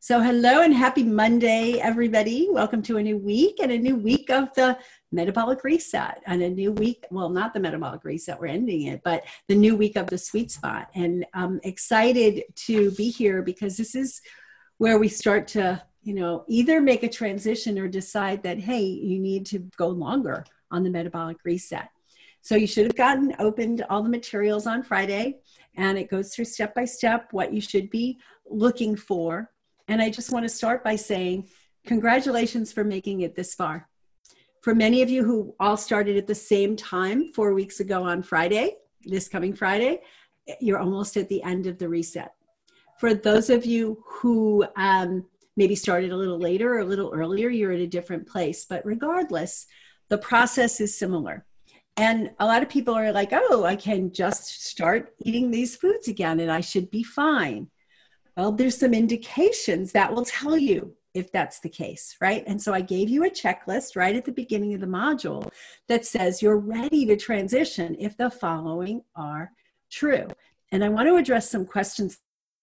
So hello and happy Monday, everybody. Welcome to a new week and a new week of the metabolic reset and a new week. Well, not the metabolic reset, we're ending it, but the new week of the sweet spot. And I'm excited to be here because this is where we start to, either make a transition or decide that, hey, you need to go longer on the metabolic reset. So you should have opened all the materials on Friday, and it goes through step by step what you should be looking for. And I just want to start by saying, congratulations for making it this far. For many of you who all started at the same time 4 weeks ago on Friday, this coming Friday, you're almost at the end of the reset. For those of you who maybe started a little later or a little earlier, you're at a different place. But regardless, the process is similar. And a lot of people are like, oh, I can just start eating these foods again and I should be fine. Well, there's some indications that will tell you if that's the case, right? And so I gave you a checklist right at the beginning of the module that says you're ready to transition if the following are true. And I want to address some questions.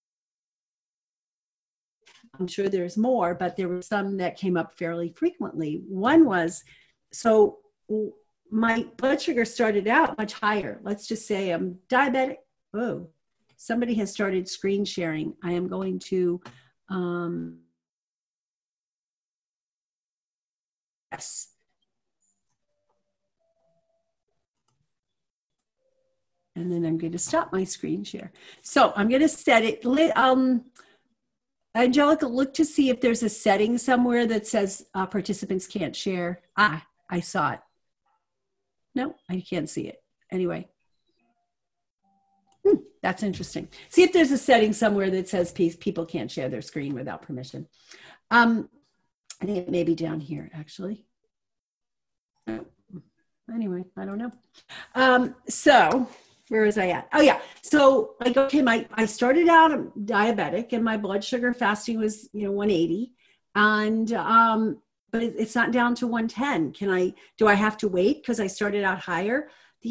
I'm sure there's more, but there were some that came up fairly frequently. One was, so my blood sugar started out much higher. Let's just say I'm diabetic. Oh. Somebody has started screen sharing. I am going to, yes. And then I'm going to stop my screen share. So I'm going to set it. Angelica, look to see if there's a setting somewhere that says participants can't share. I saw it. No, I can't see it. Anyway. That's interesting. See if there's a setting somewhere that says people can't share their screen without permission. I think it may be down here, actually. Anyway, I don't know. So where was I at? Oh, yeah. So like, okay, I started out diabetic and my blood sugar fasting was, 180. And, but it's not down to 110. Do I have to wait because I started out higher?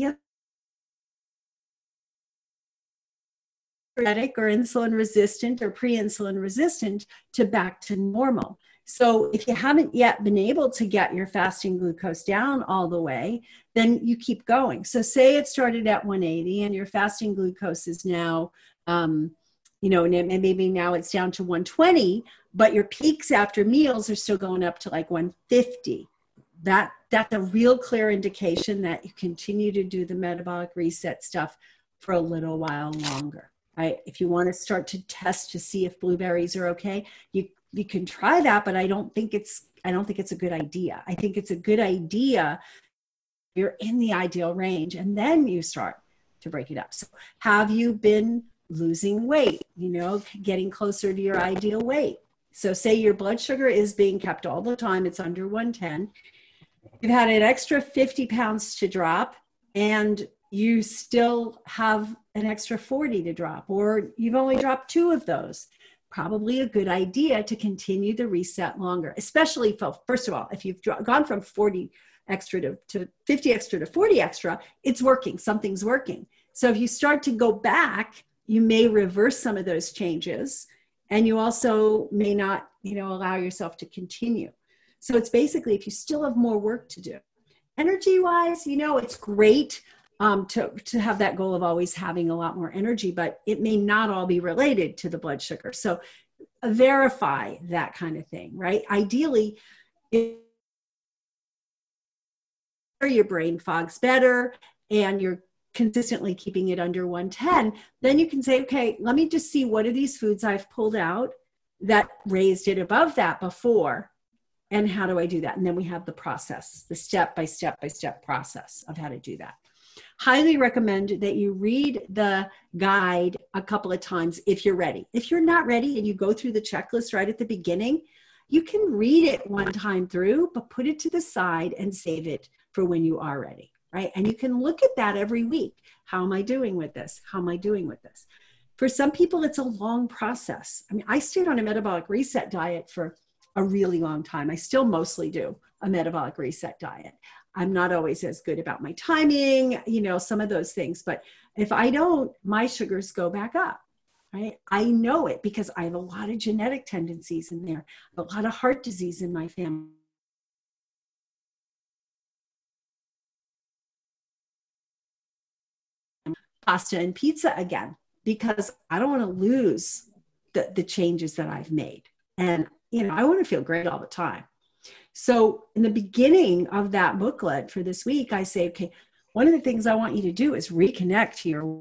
Or insulin resistant or pre-insulin resistant to back to normal. So if you haven't yet been able to get your fasting glucose down all the way, then you keep going. So say it started at 180 and your fasting glucose is now, and maybe now it's down to 120, but your peaks after meals are still going up to like 150. That's a real clear indication that you continue to do the metabolic reset stuff for a little while longer. If you want to start to test to see if blueberries are okay, you can try that, but I don't think it's a good idea. I think it's a good idea you're in the ideal range, and then you start to break it up. So have you been losing weight, getting closer to your ideal weight? So say your blood sugar is being kept all the time, it's under 110. You've had an extra 50 pounds to drop, and you still have an extra 40 to drop, or you've only dropped 2 of those. Probably a good idea to continue the reset longer, especially first of all, if you've gone from 40 extra to 50 extra to 40 extra, it's working, something's working. So if you start to go back, you may reverse some of those changes, and you also may not, allow yourself to continue. So it's basically, if you still have more work to do. Energy-wise, it's great to have that goal of always having a lot more energy, but it may not all be related to the blood sugar. So verify that kind of thing, right? Ideally, if your brain fog's better and you're consistently keeping it under 110, then you can say, okay, let me just see what are these foods I've pulled out that raised it above that before, and how do I do that? And then we have the process, the step-by-step process of how to do that. Highly recommend that you read the guide a couple of times if you're ready. If you're not ready and you go through the checklist right at the beginning, you can read it one time through, but put it to the side and save it for when you are ready, right? And you can look at that every week. How am I doing with this? How am I doing with this? For some people, it's a long process. I mean, I stayed on a metabolic reset diet for a really long time. I still mostly do a metabolic reset diet. I'm not always as good about my timing, some of those things. But if I don't, my sugars go back up. right? I know it because I have a lot of genetic tendencies in there, a lot of heart disease in my family. Pasta and pizza again, because I don't want to lose the changes that I've made. And, I want to feel great all the time. So in the beginning of that booklet for this week, I say, okay, one of the things I want you to do is reconnect to your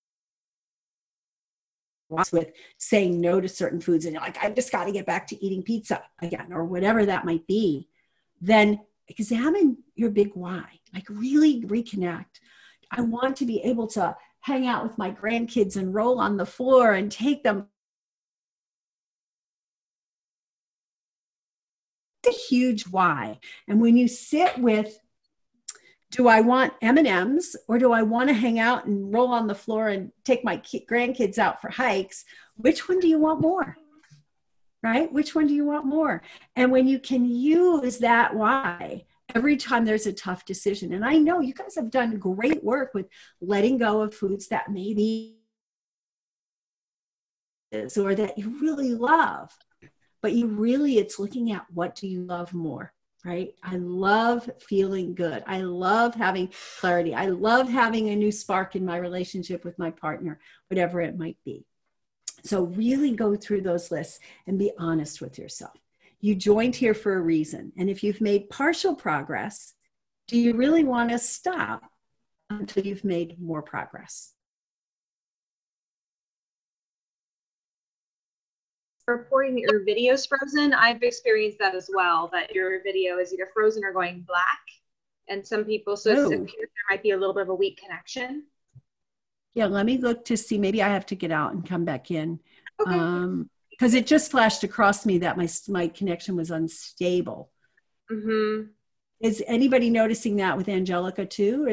with saying no to certain foods, and you're like, I've just got to get back to eating pizza again, or whatever that might be. Then examine your big why, like really reconnect. I want to be able to hang out with my grandkids and roll on the floor and take them. It's a huge why. And when you sit with, do I want M&Ms or do I want to hang out and roll on the floor and take my grandkids out for hikes? Which one do you want more? Right? Which one do you want more? And when you can use that why every time there's a tough decision, and I know you guys have done great work with letting go of foods that maybe is or that you really love, but it's looking at what do you love more, right? I love feeling good. I love having clarity. I love having a new spark in my relationship with my partner, whatever it might be. So really go through those lists and be honest with yourself. You joined here for a reason. And if you've made partial progress, do you really want to stop until you've made more progress? Reporting that your video is frozen, I've experienced that as well, that your video is either frozen or going black. And some people, so it appears there might be a little bit of a weak connection. Yeah, let me look to see. Maybe I have to get out and come back in. Okay. Because it just flashed across me that my connection was unstable. Mm-hmm. Is anybody noticing that with Angelica too?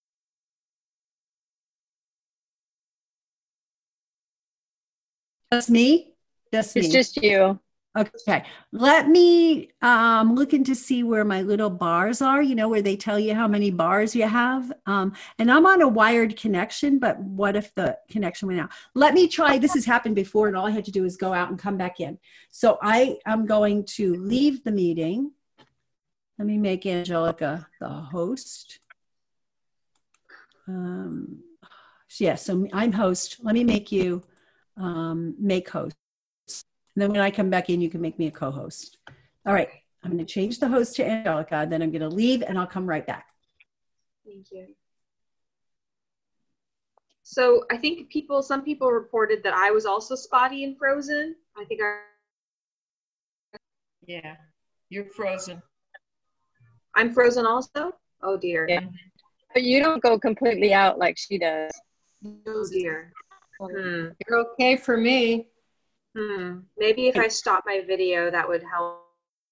Just me? It's just you. Okay. Let me looking to see where my little bars are, where they tell you how many bars you have. And I'm on a wired connection, but what if the connection went out? Let me try. This has happened before, and all I had to do is go out and come back in. So I am going to leave the meeting. Let me make Angelica the host. So I'm host. Let me make you make host. And then when I come back in, you can make me a co-host. All right. I'm going to change the host to Angelica. Then I'm going to leave and I'll come right back. Thank you. So I think some people reported that I was also spotty and frozen. Yeah, you're frozen. I'm frozen also? Oh dear. Yeah. But you don't go completely out like she does. Oh dear. You're okay for me. Maybe if I stop my video, that would help.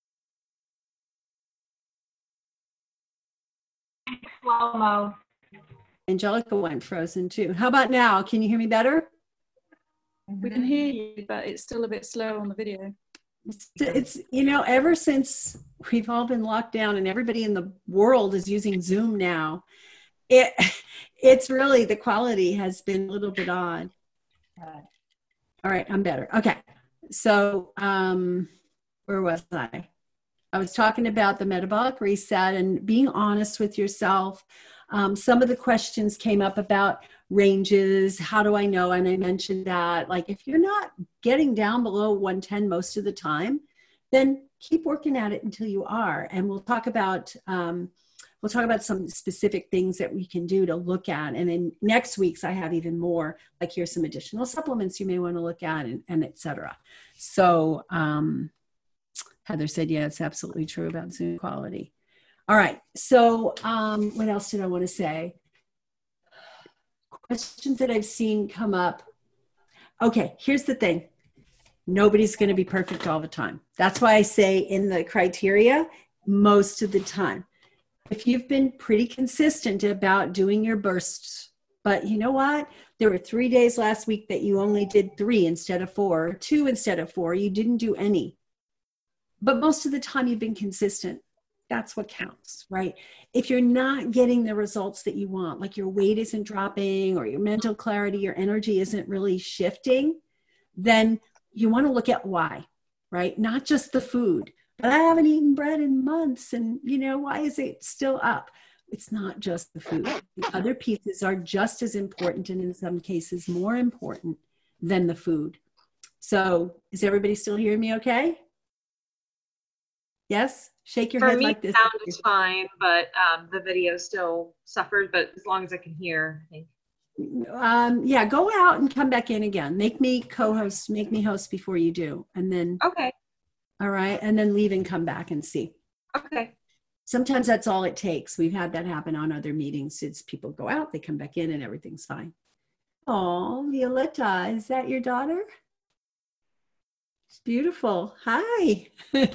Slow-mo. Angelica went frozen too. How about now? Can you hear me better? We can hear you, but it's still a bit slow on the video. It's ever since we've all been locked down and everybody in the world is using Zoom now, it's really, the quality has been a little bit odd. All right, I'm better. Okay. So where was I? I was talking about the metabolic reset and being honest with yourself. Some of the questions came up about ranges. How do I know? And I mentioned that, like, if you're not getting down below 110 most of the time, then keep working at it until you are. And we'll talk about some specific things that we can do to look at. And in next week's, I have even more, like here's some additional supplements you may want to look at, and et cetera. So Heather said, yeah, it's absolutely true about Zoom quality. All right. So what else did I want to say? Questions that I've seen come up. Okay, here's the thing. Nobody's going to be perfect all the time. That's why I say in the criteria, most of the time. If you've been pretty consistent about doing your bursts, but you know what? There were 3 days last week that you only did 3 instead of 4, or 2 instead of 4. You didn't do any. But most of the time you've been consistent. That's what counts, right? If you're not getting the results that you want, like your weight isn't dropping or your mental clarity, your energy isn't really shifting, then you want to look at why, right? Not just the food, but I haven't eaten bread in months. And, you know, why is it still up? It's not just the food. The other pieces are just as important, and in some cases more important than the food. So is everybody still hearing me okay? Yes? Shake your head like this. For me, sound is fine, but the video still suffered, but as long as I can hear, I think. Yeah, go out and come back in again. Make me co-host, make me host before you do. And then, okay. All right. And then leave and come back and see. Okay. Sometimes that's all it takes. We've had that happen on other meetings. It's people go out, they come back in, and everything's fine. Oh, Violetta, is that your daughter? It's beautiful. Hi.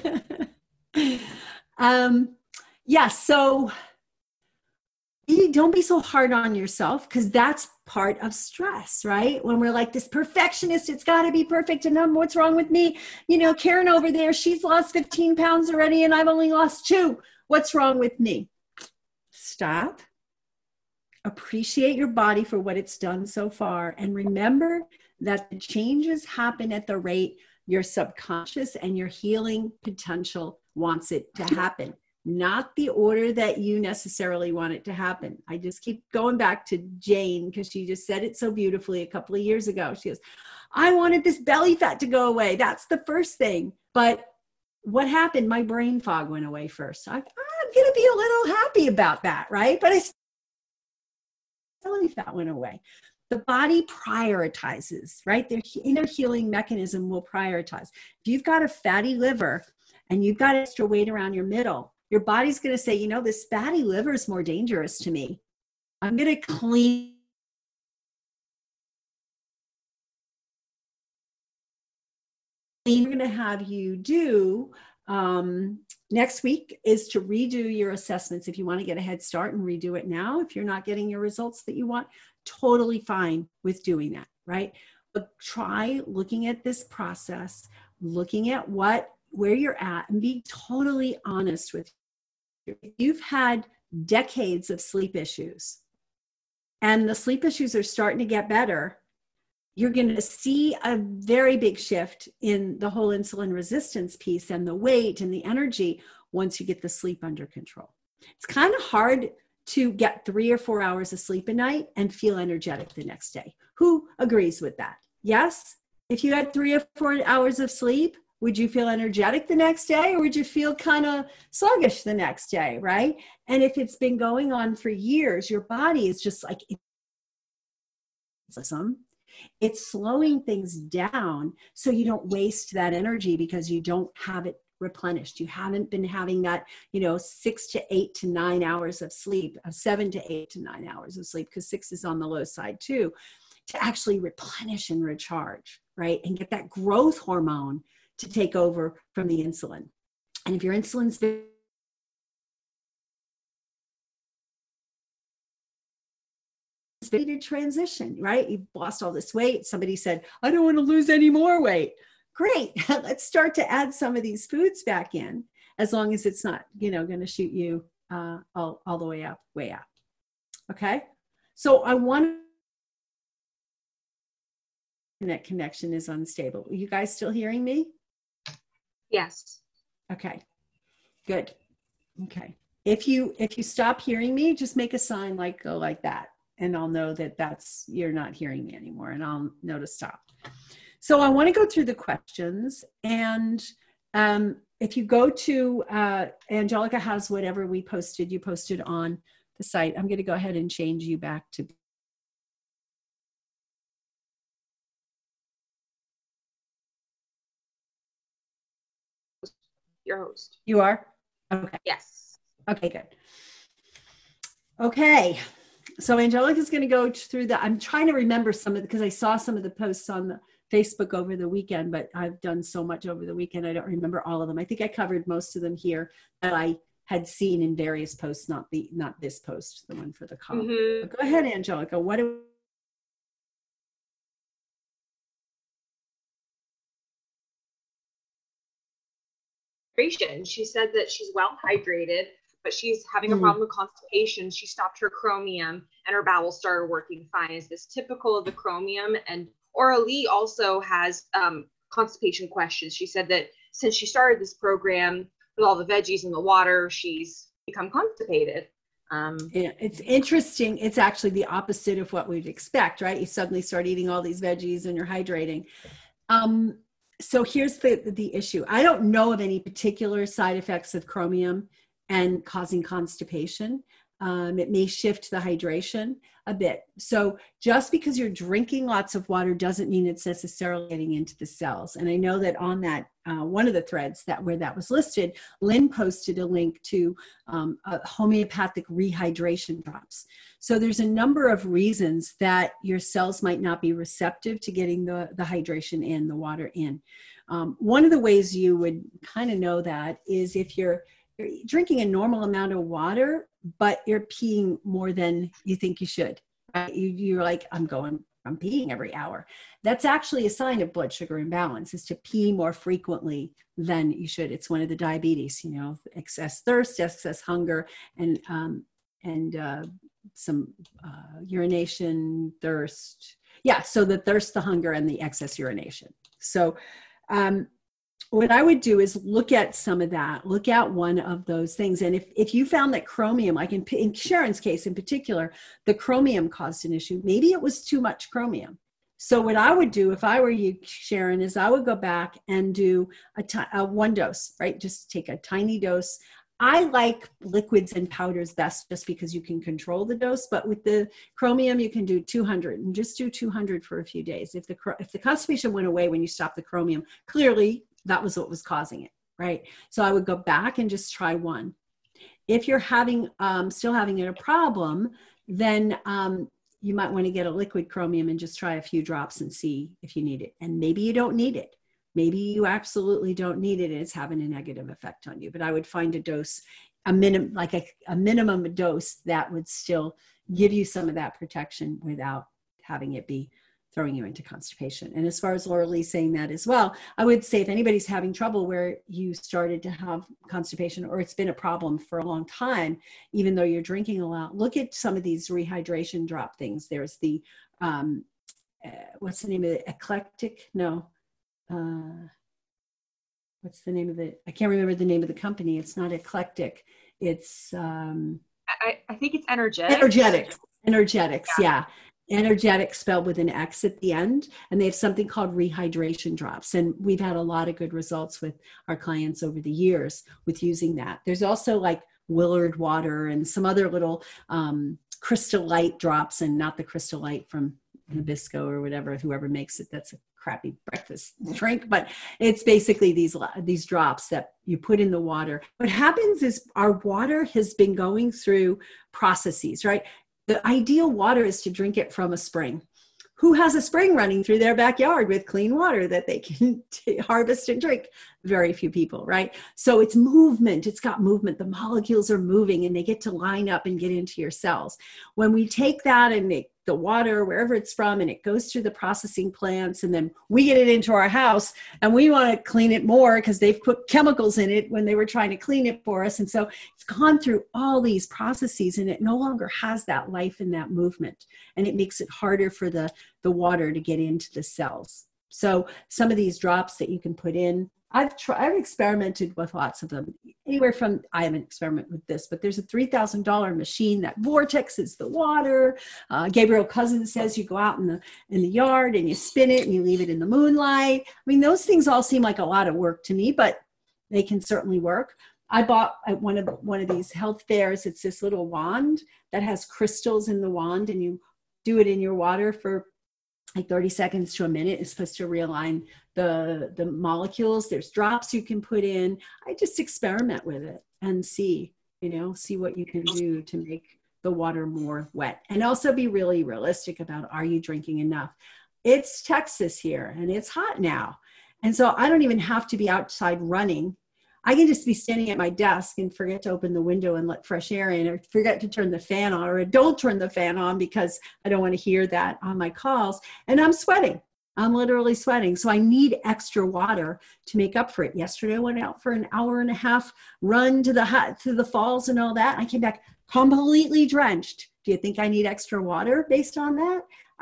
Yeah, so don't be so hard on yourself, because that's part of stress, right? When we're like this perfectionist, it's got to be perfect, and what's wrong with me? You know, Karen over there, she's lost 15 pounds already, and I've only lost 2. What's wrong with me? Stop. Appreciate your body for what it's done so far. And remember that the changes happen at the rate your subconscious and your healing potential wants it to happen, not the order that you necessarily want it to happen. I just keep going back to Jane, because she just said it so beautifully a couple of years ago. She goes, I wanted this belly fat to go away. That's the first thing. But what happened? My brain fog went away first. I'm going to be a little happy about that, right? But belly fat went away. The body prioritizes, right? Their inner healing mechanism will prioritize. If you've got a fatty liver and you've got extra weight around your middle, your body's going to say, you know, this fatty liver is more dangerous to me. I'm going to clean. We're going to have you do next week is to redo your assessments. If you want to get a head start and redo it now, if you're not getting your results that you want, totally fine with doing that, right? But try looking at this process, looking at where you're at, and be totally honest with you. If you've had decades of sleep issues and the sleep issues are starting to get better, you're going to see a very big shift in the whole insulin resistance piece and the weight and the energy once you get the sleep under control. It's kind of hard to get 3 or 4 hours of sleep a night and feel energetic the next day. Who agrees with that? Yes? If you had 3 or 4 hours of sleep, would you feel energetic the next day, or would you feel kind of sluggish the next day, right? And if it's been going on for years, your body is just like, it's slowing things down so you don't waste that energy because you don't have it replenished. You haven't been having that, 6 to 8 to 9 hours of sleep, 7 to 8 to 9 hours of sleep, because 6 is on the low side too, to actually replenish and recharge, right? And get that growth hormone to take over from the insulin. And if your insulin's to transition, right? You've lost all this weight. Somebody said, I don't want to lose any more weight. Great. Let's start to add some of these foods back in, as long as it's not, going to shoot you all the way up. Okay. So I want internet connection is unstable. Are you guys still hearing me? Yes. Okay, good. Okay. If you stop hearing me, just make a sign go like that. And I'll know that you're not hearing me anymore, and I'll know to stop. So I want to go through the questions, and if you go to Angelica has whatever you posted on the site. I'm going to go ahead and change you back to your host. You are? Okay. Yes. Okay, good. Okay. So Angelica's going to go through I'm trying to remember because I saw some of the posts on the Facebook over the weekend, but I've done so much over the weekend, I don't remember all of them. I think I covered most of them here that I had seen in various posts, not this post, the one for the call. Mm-hmm. Go ahead, Angelica. She said that she's well hydrated, but she's having a problem with constipation. She stopped her chromium and her bowels started working fine. Is this typical of the chromium, and Aura Lee also has constipation questions. She said that since she started this program with all the veggies and the water, she's become constipated. Yeah, it's interesting. It's actually the opposite of what we'd expect, right? You suddenly start eating all these veggies and you're hydrating. So here's the issue. I don't know of any particular side effects of chromium and causing constipation. It may shift the hydration a bit. So just because you're drinking lots of water doesn't mean it's necessarily getting into the cells. And I know that on that, one of the threads where that was listed, Lynn posted a link to homeopathic rehydration drops. So there's a number of reasons that your cells might not be receptive to getting the hydration in, the water in. One of the ways you would kind of know that is if you're drinking a normal amount of water, but you're peeing more than you think you should, right? You're like, I'm peeing every hour. That's actually a sign of blood sugar imbalance, is to pee more frequently than you should. It's one of the diabetes, excess thirst, excess hunger, and some urination, thirst. Yeah, so the thirst, the hunger, and the excess urination. So what I would do is look at some of that, look at one of those things. And if you found that chromium, like in Sharon's case in particular, the chromium caused an issue, maybe it was too much chromium. So what I would do if I were you, Sharon, is I would go back and do a one dose, right? Just take a tiny dose. I like liquids and powders best just because you can control the dose, but with the chromium, you can do 200 and just do 200 for a few days. If the constipation went away when you stopped the chromium, clearly that was what was causing it, right? So I would go back and just try one. If you're still having a problem, then you might want to get a liquid chromium and just try a few drops and see if you need it. And maybe you don't need it. Maybe you absolutely don't need it and it's having a negative effect on you. But I would find a dose, a minimum dose that would still give you some of that protection without having it be throwing you into constipation. And as far as Laura Lee saying that as well, I would say if anybody's having trouble where you started to have constipation or it's been a problem for a long time, even though you're drinking a lot, look at some of these rehydration drop things. There's the, what's the name of it? Eclectic? No. What's the name of it? I can't remember the name of the company. It's not Eclectic. It's, I think it's Energetics. Energetics, yeah. Energetic spelled with an X at the end, and they have something called rehydration drops. And we've had a lot of good results with our clients over the years with using that. There's also like Willard water and some other little Crystal Light drops, and not the Crystal Light from Nabisco or whatever, whoever makes it. That's a crappy breakfast drink, but it's basically these drops that you put in the water. What happens is our water has been going through processes, right? The ideal water is to drink it from a spring. Who has a spring running through their backyard with clean water that they can harvest and drink? Very few people, right? So it's movement. It's got movement. The molecules are moving and they get to line up and get into your cells. When we take that and make the water, wherever it's from, and it goes through the processing plants, and then we get it into our house and we want to clean it more because they've put chemicals in it when they were trying to clean it for us. And so it's gone through all these processes and it no longer has that life and that movement. And it makes it harder for the water to get into the cells. So some of these drops that you can put in, I've experimented with lots of them. Anywhere from, I haven't experimented with this, but there's a $3,000 machine that vortexes the water. Gabriel Cousins says you go out in the yard and you spin it and you leave it in the moonlight. I mean, those things all seem like a lot of work to me, but they can certainly work. I bought at one of these health fairs. It's this little wand that has crystals in the wand, and you do it in your water for like 30 seconds to a minute. Is supposed to realign the molecules. There's drops you can put in. I just experiment with it and see what you can do to make the water more wet, and also be really realistic about, are you drinking enough? It's Texas here and it's hot now. And so I don't even have to be outside running. I can just be standing at my desk and forget to open the window and let fresh air in, or forget to turn the fan on, or don't turn the fan on because I don't want to hear that on my calls. And I'm sweating. I'm literally sweating. So I need extra water to make up for it. Yesterday I went out for an hour and a half run to the falls and all that. I came back completely drenched. Do you think I need extra water based on that?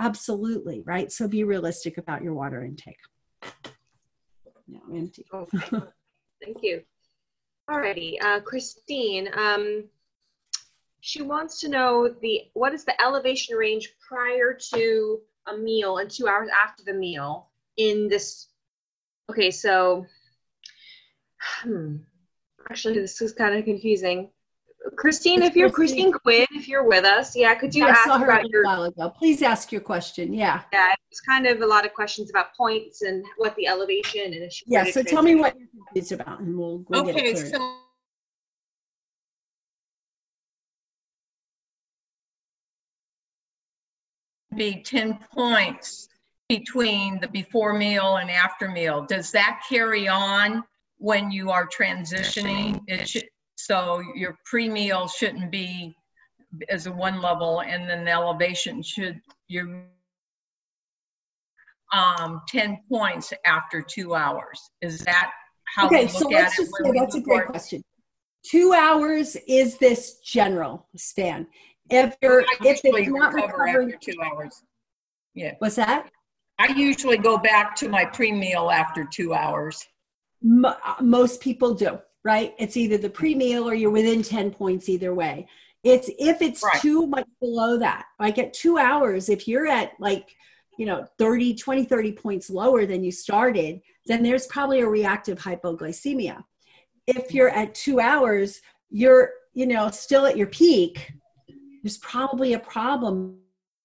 Absolutely, right? So be realistic about your water intake. Now empty. Okay. Thank you. Alrighty, Christine, she wants to know what is the elevation range prior to a meal and 2 hours after the meal in this. Okay, so actually this is kind of confusing. Christine, Christine Quinn, if you're with us, yeah, could you ask about a while ago. Please ask your question. Yeah. Yeah, it's kind of a lot of questions about points and what the elevation and issue. Yeah, so tell me what it's about, and we'll get it cleared. So be 10 points between the before meal and after meal. Does that carry on when you are transitioning? So your pre-meal shouldn't be as a 1 level, and then the elevation should, you're 10 points after 2 hours. Is that how we look at it? That's a great question. 2 hours is this general span. If it's not recovering after 2 hours. Yeah. What's that? I usually go back to my pre-meal after 2 hours. Most people do, right? It's either the pre-meal or you're within 10 points either way. If it's right. Too much below that, like at 2 hours, if you're at 30 points lower than you started, then there's probably a reactive hypoglycemia. If you're at 2 hours, you're, still at your peak, there's probably a problem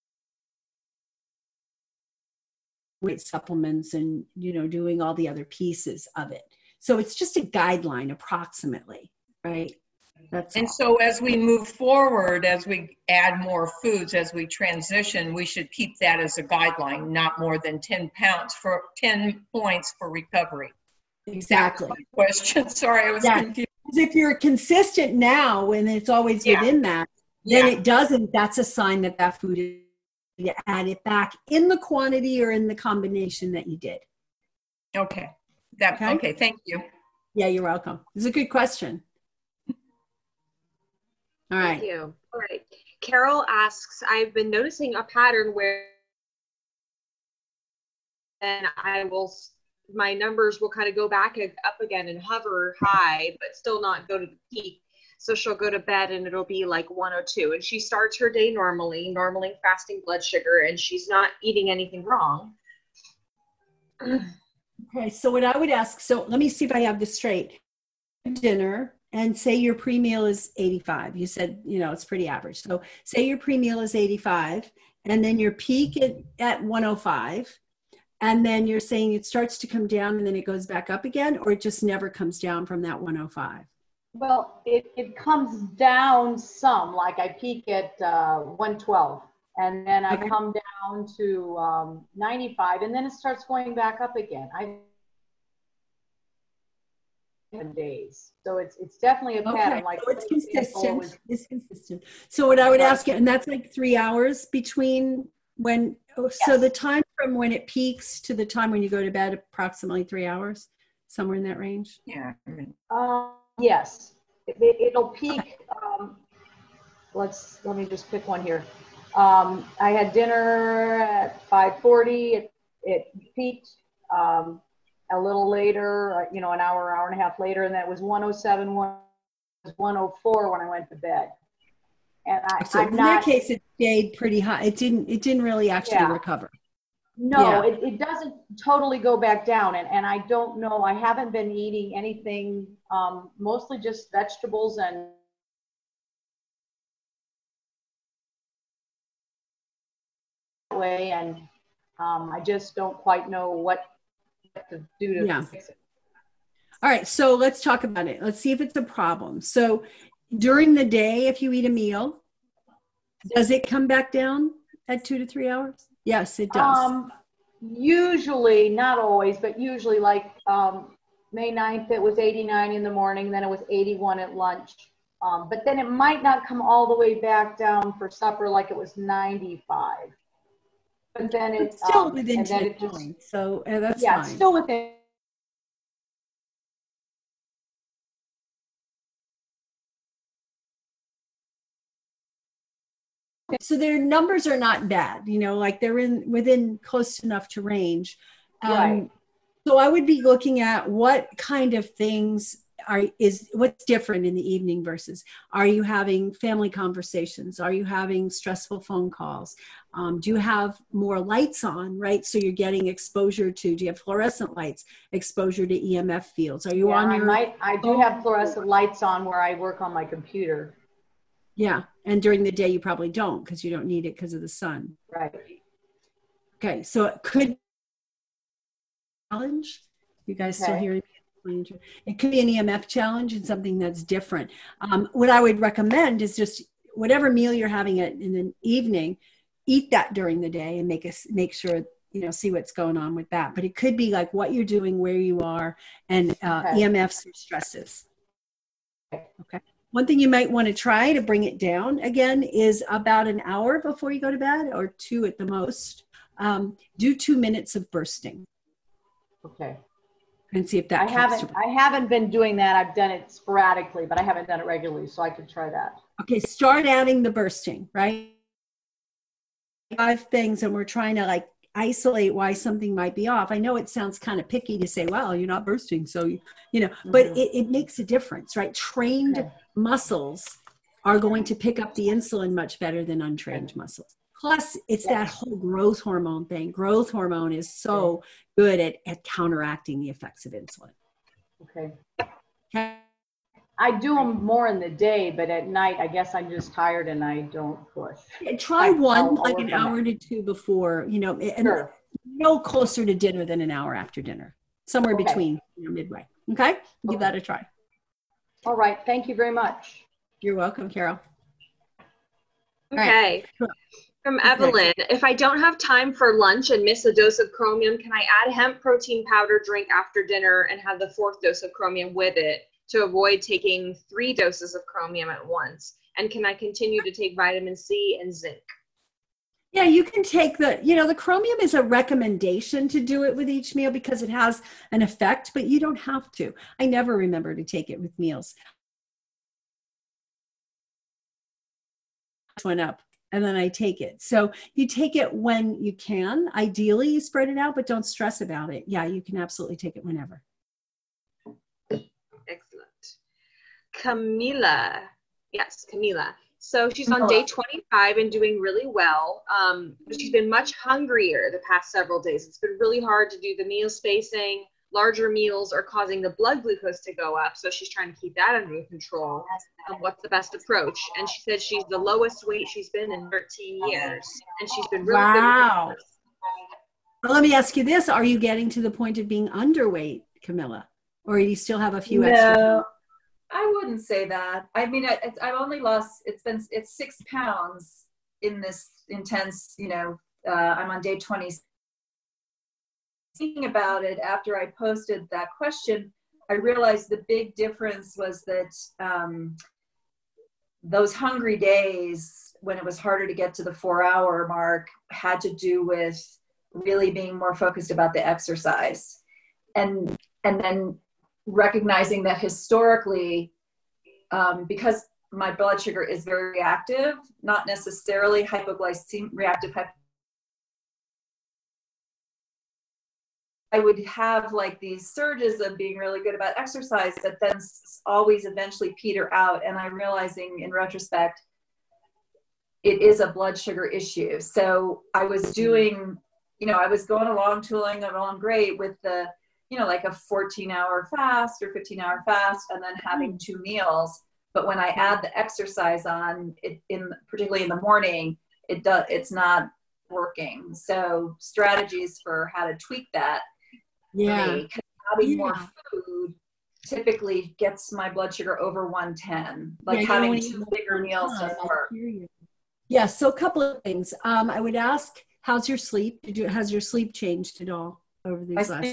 with supplements and, doing all the other pieces of it. So it's just a guideline approximately, right? So as we move forward, as we add more foods, as we transition, we should keep that as a guideline, not more than 10 points for recovery. Exactly. Question. Sorry, I was confused. If you're consistent now and it's always within that, then it doesn't, that's a sign that food is to add it back in the quantity or in the combination that you did. Okay. Okay. Thank you. Yeah, you're welcome. It's a good question. All right. Thank you. All right. Carol asks, I've been noticing a pattern where my numbers will kind of go back up again and hover high, but still not go to the peak. So she'll go to bed and it'll be like 102. And she starts her day normally fasting blood sugar, and she's not eating anything wrong. Okay, so what I would ask, so let me see if I have this straight. Dinner, and say your pre-meal is 85. You said, it's pretty average. So say your pre-meal is 85, and then your peak at 105. And then you're saying it starts to come down and then it goes back up again, or it just never comes down from that 105? Well, it comes down some, like I peak at 112, and then I come down to 95, and then it starts going back up again. 7 days. So it's definitely a pattern. Like so it's consistent. It's consistent. So what I would ask you, and that's like 3 hours between when, so the time from when it peaks to the time when you go to bed, approximately 3 hours, somewhere in that range? Yeah. Yes. It'll peak. Let me just pick one here. I had dinner at 5:40. It peaked. A little later, an hour and a half later, and that was 107, 104 when I went to bed. And in that case, it stayed pretty high. It didn't really actually recover. No, it doesn't totally go back down. And I don't know, I haven't been eating anything, mostly just vegetables and way. And I just don't quite know what to do to fix it. All right, so let's talk about it. Let's see if it's a problem. So during the day, if you eat a meal, does it come back down at 2 to 3 hours? Yes, it does. Usually, not always, but usually, like May 9th, it was 89 in the morning, then it was 81 at lunch. But then it might not come all the way back down for supper like it was 95. But then it's still within 10 points, so that's fine. It's still within So their numbers are not bad, you know, like they're within close enough to range. Right. So I would be looking at what kind of things what's different in the evening versus, are you having family conversations? Are you having stressful phone calls? Do you have more lights on, right? So you're getting exposure to, do you have fluorescent lights, exposure to EMF fields? Are you on your... I do have fluorescent lights on where I work on my computer. Yeah. And during the day, you probably don't, because you don't need it because of the sun. Right. Okay. So it could challenge. You guys still hearing me? It could be an EMF challenge and something that's different. What I would recommend is just whatever meal you're having in the evening, eat that during the day and make sure, you know, see what's going on with that. But it could be like what you're doing, where you are, and EMFs or stresses. Okay. One thing you might want to try to bring it down again is about an hour before you go to bed, or 2 at the most. Do 2 minutes of bursting. Okay. And see if that I haven't been doing that. I've done it sporadically, but I haven't done it regularly, so I could try that. Okay, start adding the bursting, right? 5 things, and we're trying to like isolate why something might be off. I know it sounds kind of picky to say, well, you're not bursting, so you know, but it makes a difference, right? Trained muscles are going to pick up the insulin much better than untrained muscles. Plus, it's that whole growth hormone thing. Growth hormone is so good at counteracting the effects of insulin. Okay. I do them more in the day, but at night, I guess I'm just tired and I don't push. Try like an hour to 2 before, you know, and no closer to dinner than an hour after dinner. Somewhere between, you know, midway. Okay? Give that a try. All right. Thank you very much. You're welcome, Carol. Okay. Right. From Evelyn, if I don't have time for lunch and miss a dose of chromium, can I add hemp protein powder drink after dinner and have the 4th dose of chromium with it to avoid taking 3 doses of chromium at once? And can I continue to take vitamin C and zinc? Yeah, you can take the chromium is a recommendation to do it with each meal because it has an effect, but you don't have to. I never remember to take it with meals. Went up. And then I take it. So you take it when you can. Ideally, you spread it out, but don't stress about it. Yeah, you can absolutely take it whenever. Excellent. Camila. Yes, Camila. So she's on day 25 and doing really well. But she's been much hungrier the past several days. It's been really hard to do the meal spacing. Larger meals are causing the blood glucose to go up. So she's trying to keep that under control. What's the best approach? And she said she's the lowest weight she's been in 13 years. And she's been really good. Well, let me ask you this. Are you getting to the point of being underweight, Camilla? Or do you still have a few extra? No, I wouldn't say that. I mean, I've only lost, it's 6 pounds in this intense, you know, I'm on day 20. Thinking about it after I posted that question, I realized the big difference was that those hungry days when it was harder to get to the 4-hour mark had to do with really being more focused about the exercise. And then recognizing that historically, because my blood sugar is very reactive, not necessarily reactive I would have like these surges of being really good about exercise that then always eventually peter out. And I'm realizing in retrospect, it is a blood sugar issue. So I was doing, you know, I was going along great with the, you know, like a 14-hour fast or 15-hour fast and then having 2 meals. But when I add the exercise on it, particularly in the morning, it's not working. So strategies for how to tweak that. Yeah. Having more food typically gets my blood sugar over 110. Like having 2 bigger meals doesn't work. Yeah. So a couple of things. I would ask, how's your sleep? Has your sleep changed at all over these last?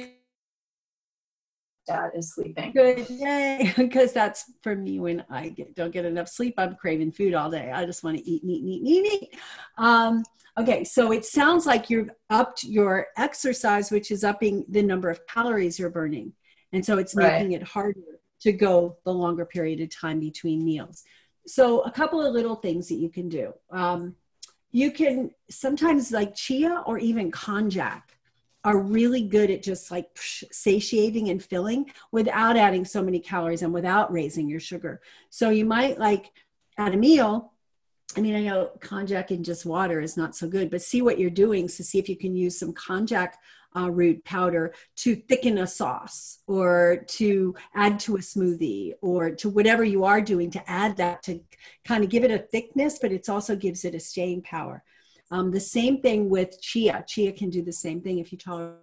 Dad is sleeping. Good, yay! Because that's for me when I don't get enough sleep. I'm craving food all day. I just want to eat. Okay, so it sounds like you've upped your exercise, which is upping the number of calories you're burning. And so it's making it harder to go the longer period of time between meals. So a couple of little things that you can do. you can sometimes, like chia or even konjac are really good at just like satiating and filling without adding so many calories and without raising your sugar. So you might like at a meal, I mean, I know konjac in just water is not so good, but see what you're doing to see if you can use some konjac root powder to thicken a sauce or to add to a smoothie or to whatever you are doing, to add that to kind of give it a thickness, but it also gives it a staying power. The same thing with chia. Chia can do the same thing if you tolerate,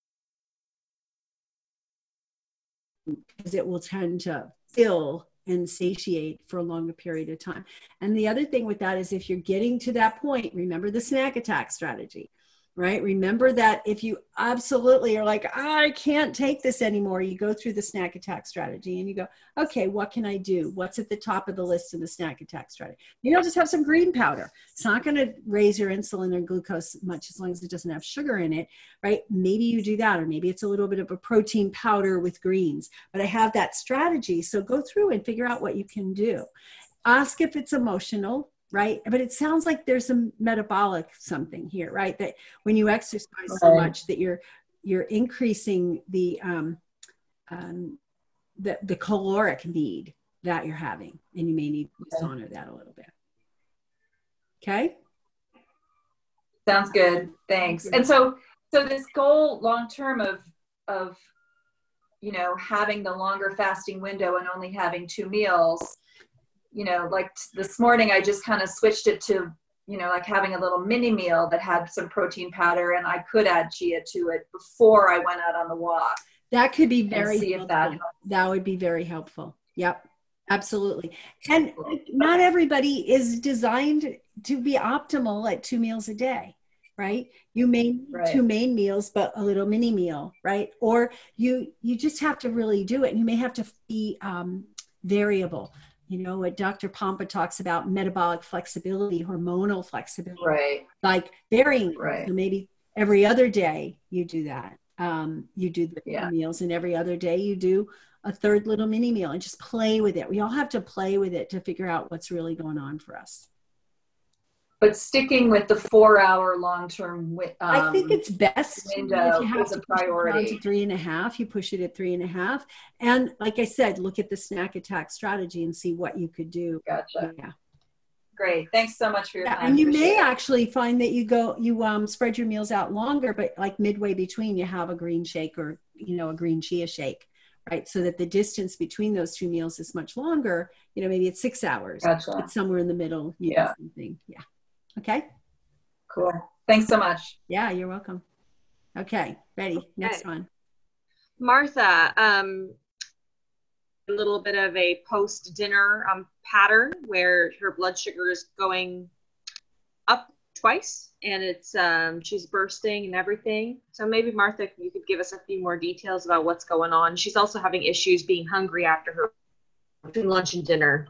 because it will tend to fill and satiate for a longer period of time. And the other thing with that is if you're getting to that point, remember the snack attack strategy, right? Remember that if you absolutely are like, I can't take this anymore, you go through the snack attack strategy and you go, okay, what can I do? What's at the top of the list in the snack attack strategy? You know, just have some green powder. It's not going to raise your insulin or glucose much as long as it doesn't have sugar in it, right? Maybe you do that, or maybe it's a little bit of a protein powder with greens, but I have that strategy. So go through and figure out what you can do. Ask if it's emotional, right? But it sounds like there's some metabolic something here, right? That when you exercise so much that you're increasing the caloric need that you're having, and you may need to honor that a little bit. Okay. Sounds good. Thanks. And so this goal long-term of, you know, having the longer fasting window and only having 2 meals, you know, like this morning, I just kind of switched it to, you know, like having a little mini meal that had some protein powder, and I could add chia to it before I went out on the walk. That could be very helpful. That would be very helpful. Yep, absolutely. And not everybody is designed to be optimal at 2 meals a day, right? You may need 2 main meals, but a little mini meal, right? Or you just have to really do it. And you may have to be variable. You know, what Dr. Pompa talks about, metabolic flexibility, hormonal flexibility, right? Like varying. Right. So maybe every other day you do that. You do the meals, and every other day you do a third little mini meal, and just play with it. We all have to play with it to figure out what's really going on for us. But sticking with the 4-hour long-term I think it's best window if you have is a priority. To 3.5, you push it at 3.5. And like I said, look at the snack attack strategy and see what you could do. Gotcha. Yeah. Great. Thanks so much for your time. And you may actually find that you spread your meals out longer, but like midway between, you have a green shake or, you know, a green chia shake, right? So that the distance between those 2 meals is much longer. You know, maybe it's 6 hours. Gotcha. It's somewhere in the middle. You do something. Yeah. Okay. Cool. Thanks so much. Yeah, you're welcome. Okay. Ready. Next one. Martha, a little bit of a post-dinner pattern where her blood sugar is going up twice, and it's she's bursting and everything. So maybe Martha, you could give us a few more details about what's going on. She's also having issues being hungry after her between lunch and dinner.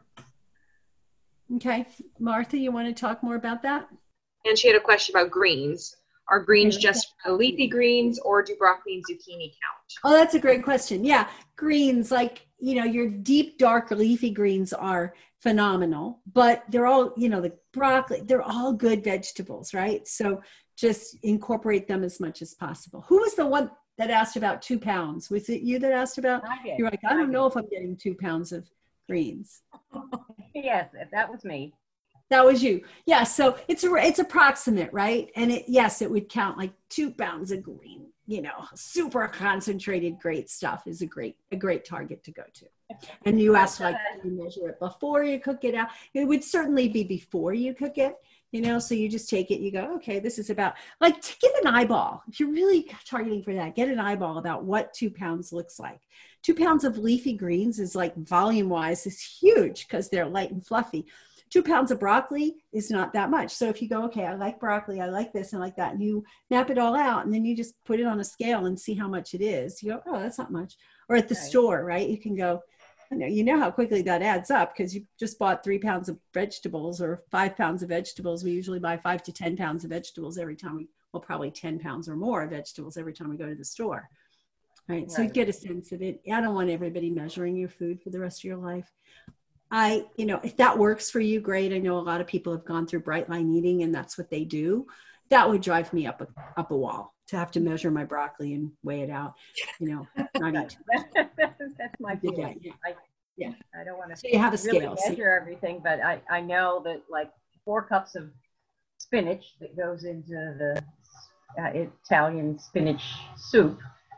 Okay, Martha, you want to talk more about that? And she had a question about greens. Are greens just leafy greens, or do broccoli and zucchini count? Oh, that's a great question. Yeah, greens, like, you know, your deep, dark leafy greens are phenomenal, but they're all, you know, the broccoli, they're all good vegetables, right? So just incorporate them as much as possible. Who was the one that asked about 2 pounds? Was it you that asked about? You're like, I don't know if I'm getting 2 pounds of greens. Yes, that was me. That was you. Yeah. So it's approximate, right? And it would count like 2 pounds of green, you know, super concentrated, great stuff is a great target to go to. And you asked, like, can you measure it before you cook it out? It would certainly be before you cook it, you know, so you just take it, you go, okay, this is about, like, to get an eyeball. If you're really targeting for that, get an eyeball about what 2 pounds looks like. 2 pounds of leafy greens is, like, volume wise is huge because they're light and fluffy. 2 pounds of broccoli is not that much. So if you go, okay, I like broccoli, I like this and like that, and you map it all out, and then you just put it on a scale and see how much it is. You go, oh, that's not much. Or at the store, right? You can go, you know how quickly that adds up because you just bought 3 pounds of vegetables or 5 pounds of vegetables. We usually buy 5 to 10 pounds of vegetables every time probably 10 pounds or more of vegetables every time we go to the store. Right. So you get a sense of it. I don't want everybody measuring your food for the rest of your life. if that works for you, great. I know a lot of people have gone through bright line eating and that's what they do. That would drive me up a wall to have to measure my broccoli and weigh it out, not eat. That's my feeling. Yeah. I don't want to so you have a really scale, measure everything, but I know that like 4 cups of spinach that goes into the Italian spinach soup,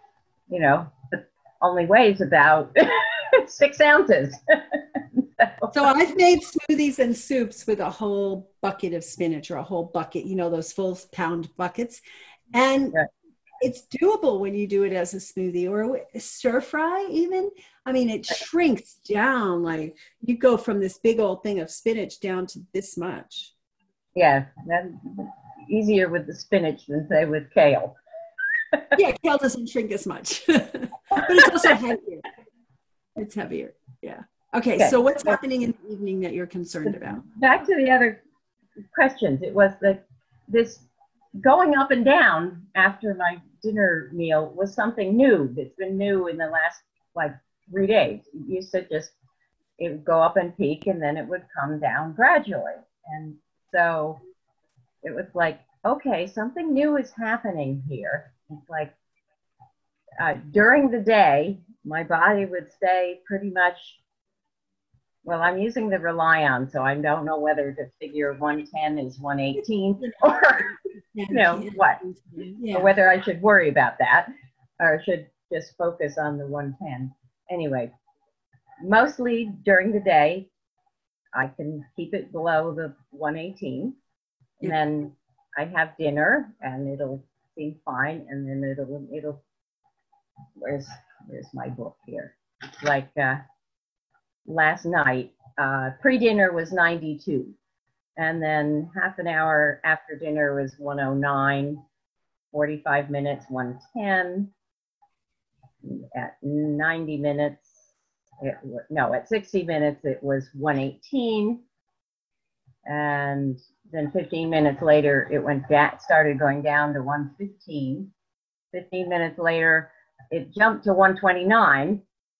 only weighs about 6 ounces. So I've made smoothies and soups with a whole bucket of spinach or a whole bucket, those full pound buckets. And it's doable when you do it as a smoothie or a stir fry even. I mean, it shrinks down, like you go from this big old thing of spinach down to this much. Yeah, that's easier with the spinach than say with kale. Yeah, kale doesn't shrink as much, but it's also heavier. It's heavier. Yeah. Okay, so what's happening in the evening that you're concerned about? Back to the other questions. It was this going up and down after my dinner meal was something new. That's been new in the last 3 days. It used to it would go up and peak and then it would come down gradually. And so it was like, okay, something new is happening here. It's like during the day, my body would stay pretty much, well, I'm using the Relion, so I don't know whether to figure 110 is 118 or, what, or whether I should worry about that or should just focus on the 110. Anyway, mostly during the day, I can keep it below the 118. And then I have dinner and it'll seem fine. And then it'll, where's my book here? Like last night, pre-dinner was 92. And then half an hour after dinner was 109, 45 minutes, 110. At 90 minutes, at 60 minutes, it was 118. And then 15 minutes later, it started going down to 115. 15 minutes later, it jumped to 129.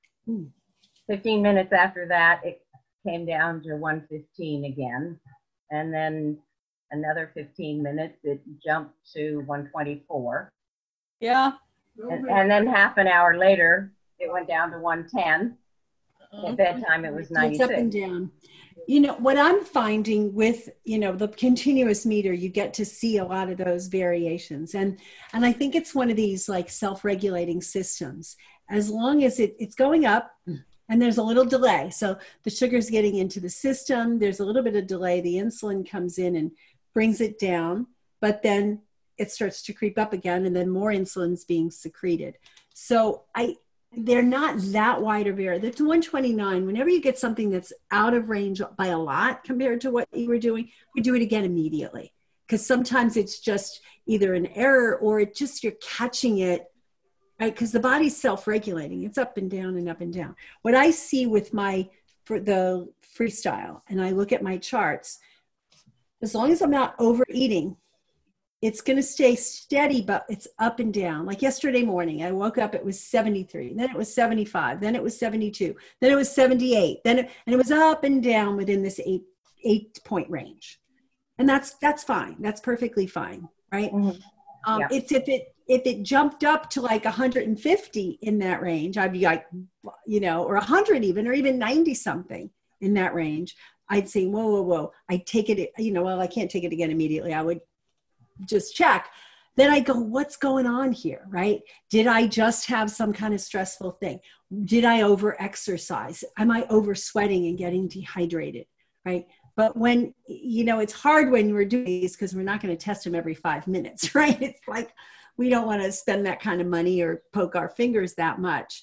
15 minutes after that, it came down to 115 again. And then another 15 minutes, it jumped to 124. Yeah. And then half an hour later, it went down to 110. At bedtime, it was 96. It's up and down. What I'm finding with, the continuous meter, you get to see a lot of those variations. And I think it's one of these like self-regulating systems. As long as it's going up and there's a little delay. So the sugar's getting into the system. There's a little bit of delay. The insulin comes in and brings it down, but then it starts to creep up again and then more insulin's being secreted. So they're not that wide of error. The 129, whenever you get something that's out of range by a lot compared to what you were doing, we do it again immediately. Because sometimes it's just either an error or you're catching it, right? Because the body's self-regulating. It's up and down and up and down. What I see for the freestyle, and I look at my charts, as long as I'm not overeating, it's going to stay steady, but it's up and down. Like yesterday morning, I woke up, it was 73, then it was 75, then it was 72, then it was 78, and it was up and down within this 8-point range. And that's fine. That's perfectly fine, right? Mm-hmm. It's if it jumped up to like 150 in that range, I'd be like, or 100 even, or even 90 something in that range, I'd say, whoa. I'd take it, well, I can't take it again immediately. I would just check. Then I go, what's going on here, right? Did I just have some kind of stressful thing? Did I over exercise? Am I over sweating and getting dehydrated, right? But when, it's hard when we're doing these because we're not going to test them every 5 minutes, right? It's like, we don't want to spend that kind of money or poke our fingers that much.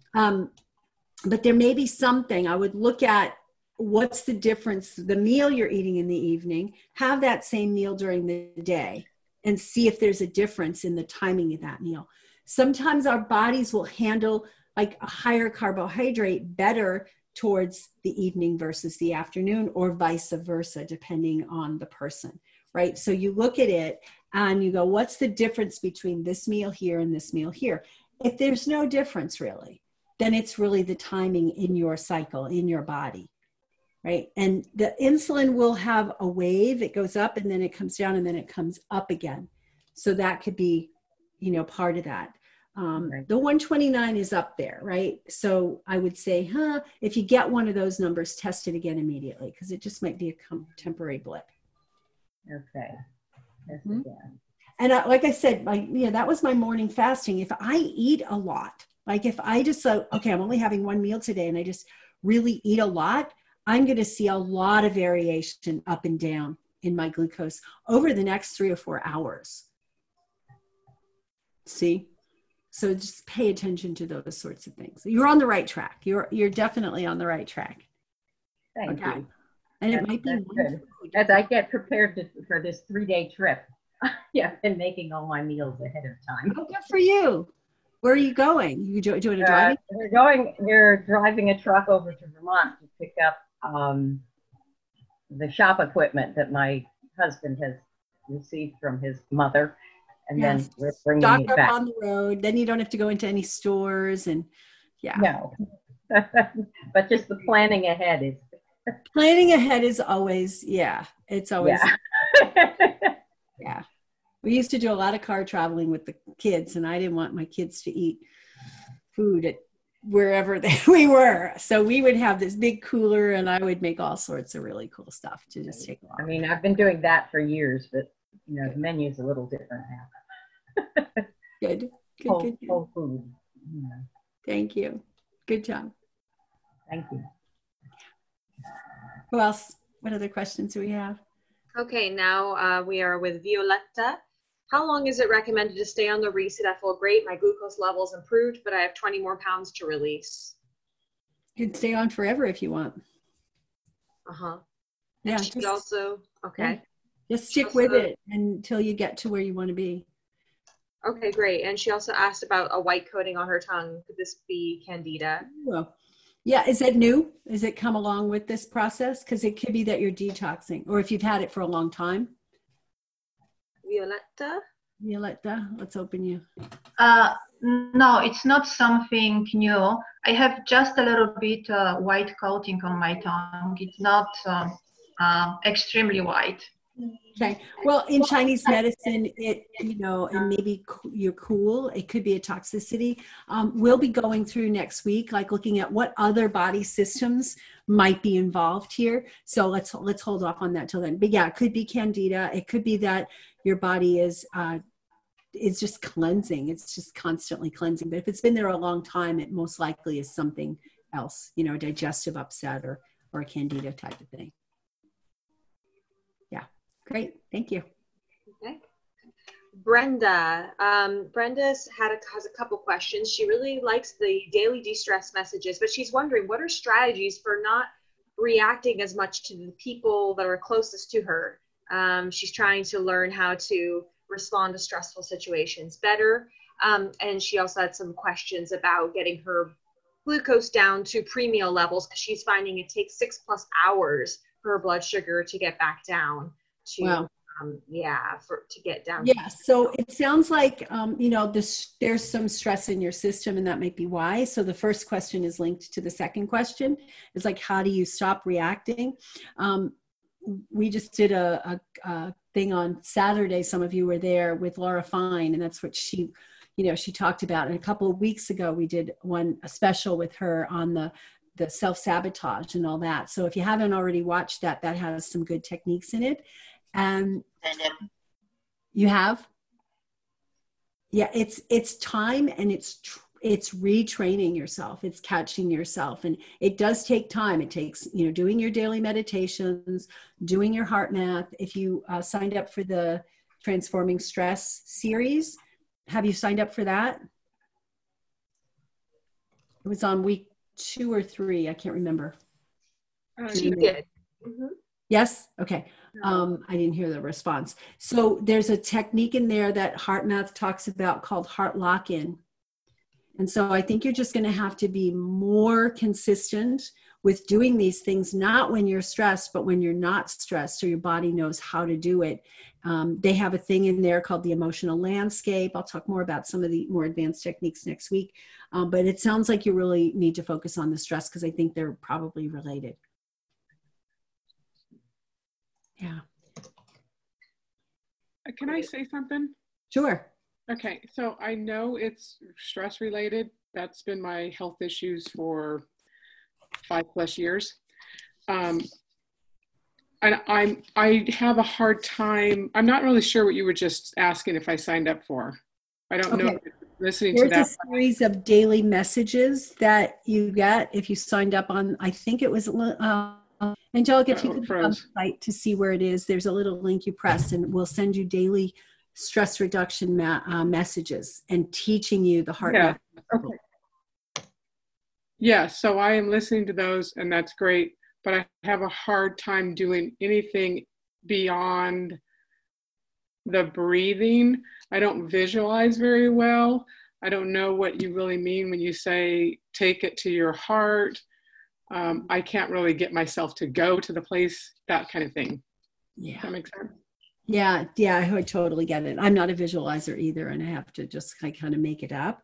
But there may be something. I would look at what's the difference, the meal you're eating in the evening, have that same meal during the day and see if there's a difference in the timing of that meal. Sometimes our bodies will handle like a higher carbohydrate better towards the evening versus the afternoon or vice versa, depending on the person, right? So you look at it and you go, what's the difference between this meal here and this meal here? If there's no difference really, then it's really the timing in your cycle, in your body. right? And the insulin will have a wave. It goes up and then it comes down and then it comes up again. So that could be, you know, part of that. Right. The 129 is up there, right? So I would say, if you get one of those numbers, test it again immediately, because it just might be a temporary blip. Okay. Yes, Mhm. again. And like I said, that was my morning fasting. If I eat a lot, like if I just okay, I'm only having one meal today and I just really eat a lot, I'm going to see a lot of variation up and down in my glucose over the next 3 or 4 hours. See? So just pay attention to those sorts of things. You're on the right track. You're definitely on the right track. Thank Okay. you. And it That's- might be that's one good. food. As I get prepared for this 3-day trip, yeah, I've been making all my meals ahead of time. Oh, good for you. Where are you going? You doing a driving? We're driving a truck over to Vermont to pick up the shop equipment that my husband has received from his mother. And Yes. then we're bringing Stock it up back. on the road. Then you don't have to go into any stores and yeah. No, but just the planning ahead is, Planning ahead is always, it's always, yeah. We used to do a lot of car traveling with the kids, and I didn't want my kids to eat food at wherever we were. So we would have this big cooler, and I would make all sorts of really cool stuff to just take along. I mean, I've been doing that for years, but you know, the menu's a little different now. Good. Whole food. Yeah. Thank you. Good job. Thank you. Who else? What other questions do we have? Okay, now we are with Violetta. How long is it recommended to stay on the reset? I feel great. My glucose levels improved, but I have 20 more pounds to release. You can stay on forever if you want. Uh-huh. Yeah, And she also, okay. just stick with it until you get to where you want to be. Okay, great. And she also asked about a white coating on her tongue. Could this be Candida? Well, yeah, is it new? Is it come along with this process? Because it could be that you're detoxing, or if you've had it for a long time. Violetta, let's open you. No, it's not something new. I have just a little bit white coating on my tongue. It's not extremely white. Okay. Well, in Chinese medicine, it maybe you're cool. It could be a toxicity. We'll be going through next week, like looking at what other body systems might be involved here. So let's hold off on that till then. But yeah, it could be Candida. It could be that your body is just cleansing. It's just constantly cleansing. But if it's been there a long time, it most likely is something else, a digestive upset or a Candida type of thing. Great, thank you. Okay. Brenda. Brenda's has a couple questions. She really likes the daily de-stress messages, but she's wondering what are strategies for not reacting as much to the people that are closest to her. She's trying to learn how to respond to stressful situations better. And she also had some questions about getting her glucose down to pre-meal levels, because she's finding it takes 6+ hours for her blood sugar to get back down to wow. To get down. Yeah, so it sounds like there's some stress in your system, and that might be why. So the first question is linked to the second question. It's like, how do you stop reacting? We just did a thing on Saturday. Some of you were there with Laura Fine, and that's what she talked about. And a couple of weeks ago, we did a special with her on the self-sabotage and all that. So if you haven't already watched that has some good techniques in it. And you have? Yeah, it's time, and it's retraining yourself. It's catching yourself, and it does take time. It takes, doing your daily meditations, doing your heart math. If you signed up for the Transforming Stress series, have you signed up for that? It was on week 2 or 3. I can't remember. She did. Mm-hmm. Yes? Okay. I didn't hear the response. So there's a technique in there that Heart Math talks about called heart lock-in. And so I think you're just going to have to be more consistent with doing these things, not when you're stressed, but when you're not stressed, so your body knows how to do it. They have a thing in there called the emotional landscape. I'll talk more about some of the more advanced techniques next week. But it sounds like you really need to focus on the stress, because I think they're probably related. Yeah. Can I say something? Sure. Okay, so I know it's stress related. That's been my health issues for 5+ years. And I have a hard time. I'm not really sure what you were just asking if I signed up for. I don't know. Listening to that. There's a series of daily messages that you get if you signed up on, I think it was, Angelica, if you could go on the site to see where it is, there's a little link you press and we'll send you daily stress reduction messages and teaching you the heart math. Okay. Yeah, so I am listening to those and that's great, but I have a hard time doing anything beyond the breathing. I don't visualize very well. I don't know what you really mean when you say take it to your heart. I can't really get myself to go to the place, that kind of thing. Yeah. Does that make sense? Yeah, I totally get it. I'm not a visualizer either, and I have to just kind of make it up.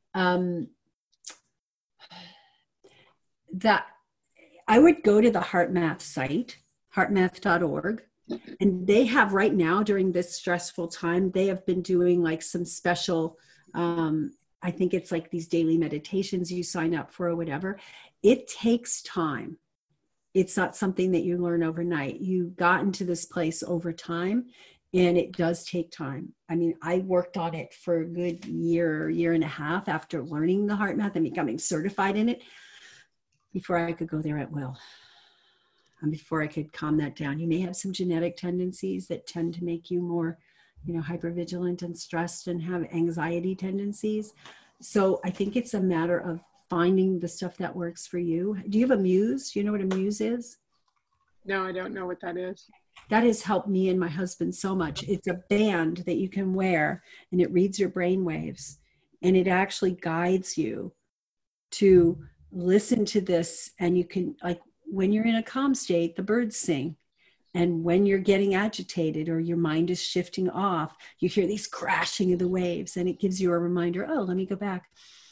That I would go to the HeartMath site, heartmath.org, and they have right now during this stressful time, they have been doing like some special, I think it's like these daily meditations you sign up for or whatever. It takes time. It's not something that you learn overnight. You got into this place over time, and it does take time. I mean, I worked on it for a good year and a half after learning the HeartMath and becoming certified in it before I could go there at will. And before I could calm that down. You may have some genetic tendencies that tend to make you more, hypervigilant and stressed and have anxiety tendencies. So I think it's a matter of finding the stuff that works for you. Do you have a Muse? Do you know what a Muse is? No, I don't know what that is. That has helped me and my husband so much. It's a band that you can wear and it reads your brain waves and it actually guides you to listen to this. And you can, like, when you're in a calm state, the birds sing. And when you're getting agitated or your mind is shifting off, you hear these crashing of the waves and it gives you a reminder, oh, let me go back.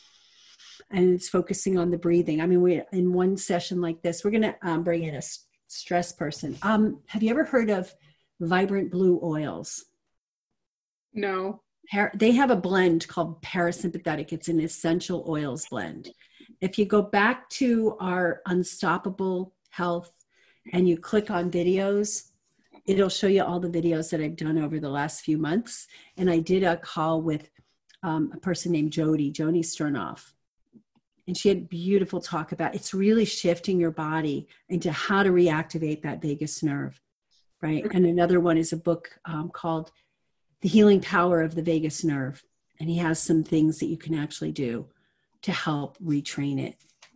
And it's focusing on the breathing. I mean, in one session like this, we're going to bring in a stress person. Have you ever heard of Vibrant Blue Oils? No. They have a blend called Parasympathetic. It's an essential oils blend. If you go back to our Unstoppable Health and you click on videos, it'll show you all the videos that I've done over the last few months. And I did a call with a person named Joni Sternoff. And she had beautiful talk about it's really shifting your body into how to reactivate that vagus nerve, right? And another one is a book called The Healing Power of the Vagus Nerve. And he has some things that you can actually do to help retrain it.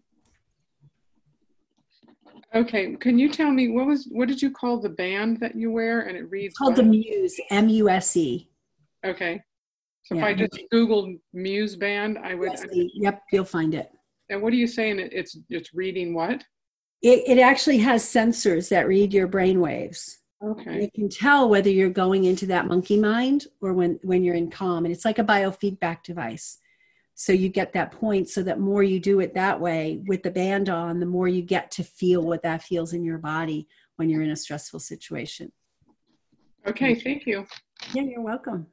Okay, can you tell me what did you call the band that you wear and it reads? It's called the Muse, M-U-S-E. Okay, so if I just Googled Muse band, I would. Yep, you'll find it. And what are you saying? It's reading what? It actually has sensors that read your brain waves. Okay. And it can tell whether you're going into that monkey mind or when you're in calm. And it's like a biofeedback device. So you get that point so that more you do it that way with the band on, the more you get to feel what that feels in your body when you're in a stressful situation. Okay, thank you. Yeah, you're welcome.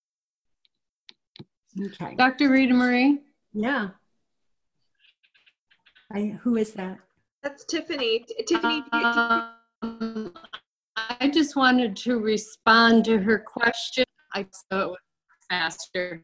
Okay. Dr. Rita Marie? Yeah. Who is that? That's Tiffany. Tiffany. I just wanted to respond to her question. I saw it was faster.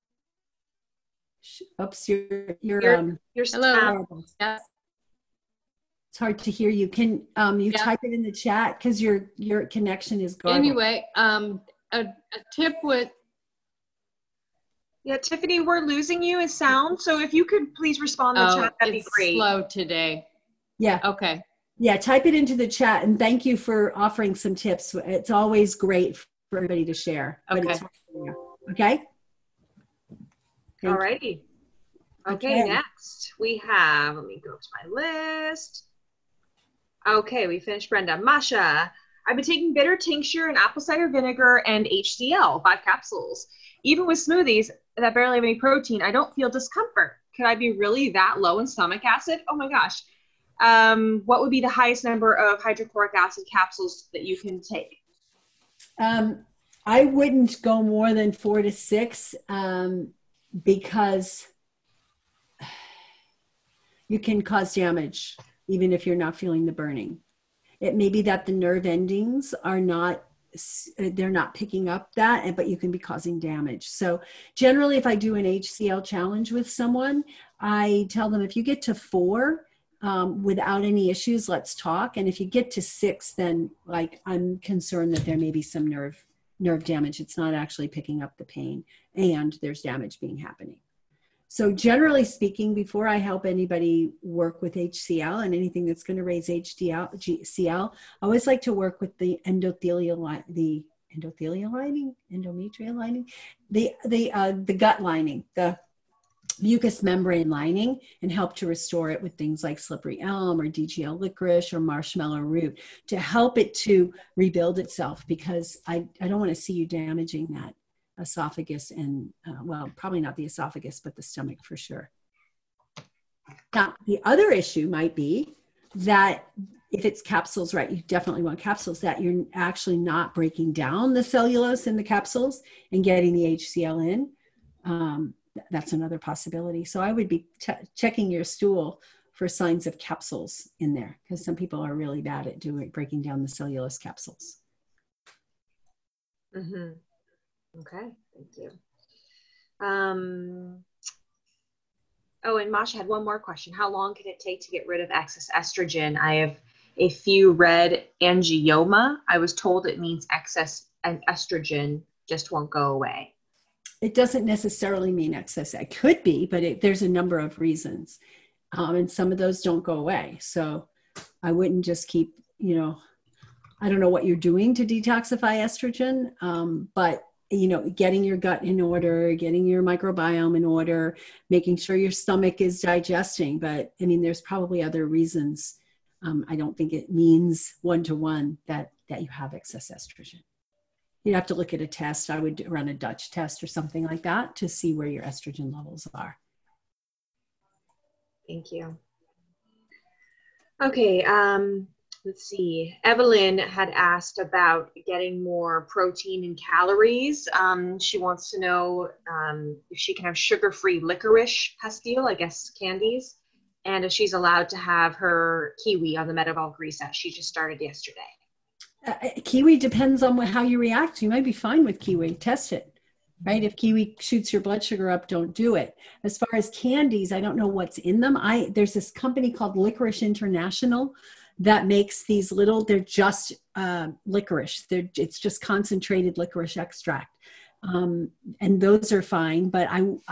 Oops, you're hello. Yes. It's hard to hear you. Can you type it in the chat because your connection is garbled. Anyway, a tip with. Yeah, Tiffany, we're losing you in sound. So if you could please respond in the chat, that'd be great. It's slow today. Yeah. Okay. Yeah, type it into the chat and thank you for offering some tips. It's always great for everybody to share. Okay. Okay. All righty. Okay, next we have, let me go to my list. Okay, we finished Brenda. Masha, I've been taking bitter tincture and apple cider vinegar and HCl, 5 capsules. Even with smoothies that barely have any protein, I don't feel discomfort. Could I be really that low in stomach acid? Oh my gosh. what would be the highest number of hydrochloric acid capsules that you can take? I wouldn't go more than 4 to 6 because you can cause damage even if you're not feeling the burning. It may be that the nerve endings are not, they're not picking up that, but you can be causing damage. So generally, if I do an HCL challenge with someone, I tell them if you get to 4 without any issues, let's talk. And if you get to 6, then like I'm concerned that there may be some nerve damage. It's not actually picking up the pain and there's damage being happening. So generally speaking, before I help anybody work with HCL and anything that's going to raise HCL, I always like to work with the endothelial lining, the gut lining, the mucous membrane lining, and help to restore it with things like slippery elm or DGL licorice or marshmallow root to help it to rebuild itself, because I don't want to see you damaging that esophagus and, well, probably not the esophagus, but the stomach for sure. Now, the other issue might be that if it's capsules, right, you definitely want capsules, that you're actually not breaking down the cellulose in the capsules and getting the HCL in. That's another possibility. So I would be checking your stool for signs of capsules in there, because some people are really bad at breaking down the cellulose capsules. Mm-hmm. Okay, thank you. Oh, and Masha had one more question. How long can it take to get rid of excess estrogen? I have a few read angioma. I was told it means excess estrogen just won't go away. It doesn't necessarily mean excess. It could be, but there's a number of reasons. And some of those don't go away. So I wouldn't just keep, I don't know what you're doing to detoxify estrogen, but getting your gut in order, getting your microbiome in order, making sure your stomach is digesting. But I mean, there's probably other reasons. I don't think it means one-to-one that you have excess estrogen. You'd have to look at a test. I would run a Dutch test or something like that to see where your estrogen levels are. Thank you. Okay, let's see. Evelyn had asked about getting more protein and calories. She wants to know if she can have sugar-free licorice pastille, I guess candies, and if she's allowed to have her kiwi on the metabolic reset. She just started yesterday. Kiwi depends on how you react. You might be fine with kiwi. Test it, right? If kiwi shoots your blood sugar up, don't do it. As far as candies, I don't know what's in them. There's this company called Licorice International that makes these little, they're just licorice. It's just concentrated licorice extract. And those are fine, but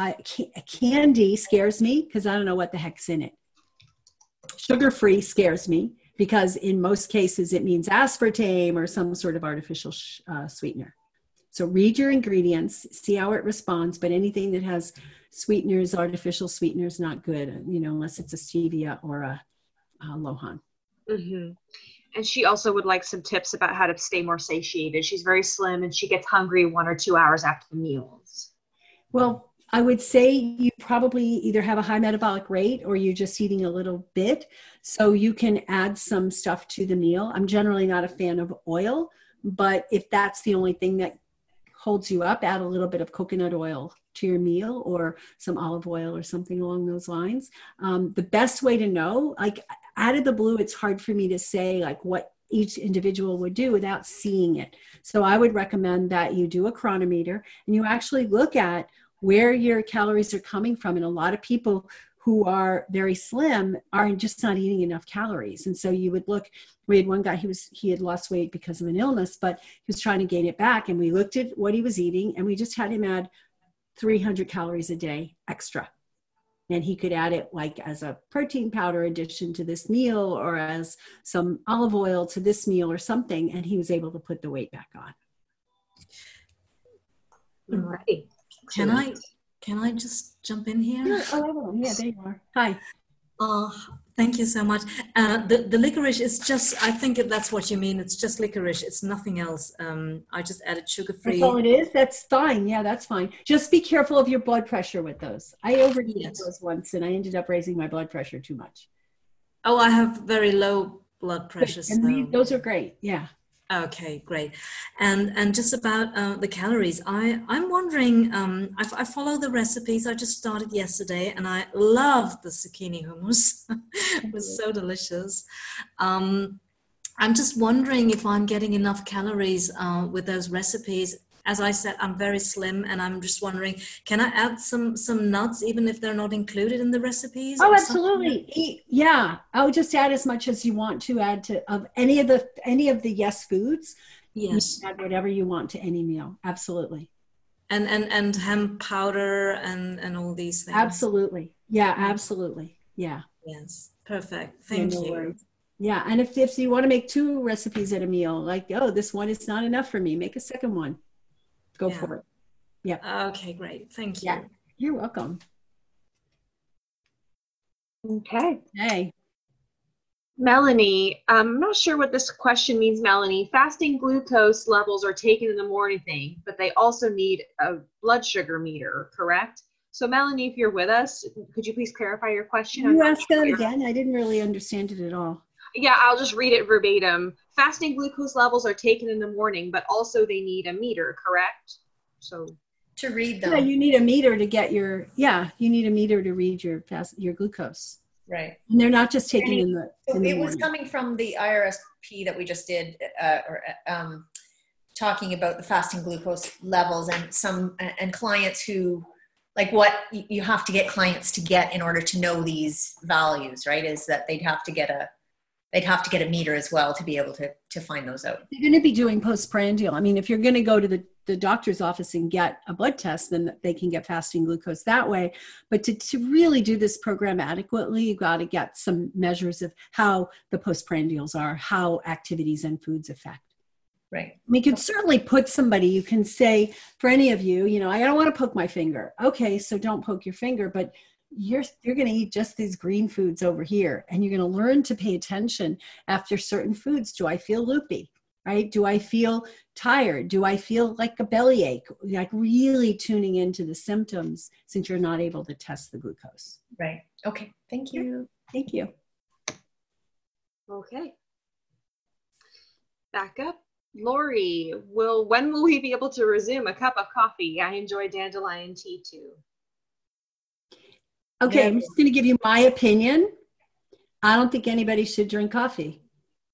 candy scares me because I don't know what the heck's in it. Sugar-free scares me because in most cases it means aspartame or some sort of artificial sweetener. So read your ingredients, see how it responds, but anything that has sweeteners, artificial sweeteners, not good, unless it's a stevia or a Lohan. Mm-hmm. And she also would like some tips about how to stay more satiated. She's very slim and she gets hungry 1 or 2 hours after the meals. Well, I would say you probably either have a high metabolic rate or you're just eating a little bit. So you can add some stuff to the meal. I'm generally not a fan of oil, but if that's the only thing that holds you up, add a little bit of coconut oil to your meal or some olive oil or something along those lines. The best way to know, like out of the blue, it's hard for me to say like what each individual would do without seeing it. So I would recommend that you do a chronometer and you actually look at where your calories are coming from. And a lot of people who are very slim are just not eating enough calories. And so you would look, we had one guy, he had lost weight because of an illness, but he was trying to gain it back. And we looked at what he was eating and we just had him add 300 calories a day extra. And he could add it like as a protein powder addition to this meal or as some olive oil to this meal or something. And he was able to put the weight back on. Right. Can I just jump in here? Oh, yeah, there you are. Hi. Thank you so much. The licorice is just, I think that's what you mean. It's just licorice. It's nothing else. I just added sugar-free. That's all it is? That's fine. Yeah, that's fine. Just be careful of your blood pressure with those. I overeat those once and I ended up raising my blood pressure too much. Oh, I have very low blood pressure. And those are great. Yeah. Okay, great. And just about the calories, I'm wondering, I follow the recipes. I just started yesterday and I love the zucchini hummus. It was so delicious. I'm just wondering if I'm getting enough calories with those recipes. As I said, I'm very slim and I'm just wondering, can I add some nuts even if they're not included in the recipes? Oh, absolutely. Yeah. I'll just add as much as you want to add to of any of the yes foods. Yes. You add whatever you want to any meal. Absolutely. And hemp powder and all these things. Absolutely. Yeah, absolutely. Yeah. Yes. Perfect. Thank you. Worries. Yeah. And if you want to make 2 recipes at a meal, like, oh, this one is not enough for me, make a second one. Go for it. Yeah. Okay, great. Thank you. Yeah. You're welcome. Okay. Hey. Melanie, I'm not sure what this question means, Melanie. Fasting glucose levels are taken in the morning, but they also need a blood sugar meter, correct? So Melanie, if you're with us, could you please clarify your question? Can you ask that again? I didn't really understand it at all. Yeah, I'll just read it verbatim. Fasting glucose levels are taken in the morning, but also they need a meter, correct? So to read them. Yeah, you need a meter to get you need a meter to read your glucose. Right. And they're not just taking in the it was coming from the IRSP that we just did, talking about the fasting glucose levels and clients who, like what you have to get clients to get in order to know these values, right? Is that they'd have to get a meter as well to be able to find those out. You're going to be doing postprandial. I mean, if you're going to go to the doctor's office and get a blood test, then they can get fasting glucose that way. But to really do this program adequately, you've got to get some measures of how the postprandials are, how activities and foods affect. Right. We could certainly put somebody, you can say, for any of you, I don't want to poke my finger. Okay, so don't poke your finger, but you're going to eat just these green foods over here, and you're going to learn to pay attention after certain foods. Do I feel loopy, right? Do I feel tired? Do I feel like a bellyache? Like really tuning into the symptoms since you're not able to test the glucose. Right. Okay. Thank you. Thank you. Okay. Back up. Lori, when will we be able to resume a cup of coffee? I enjoy dandelion tea too. Okay, I'm just going to give you my opinion. I don't think anybody should drink coffee.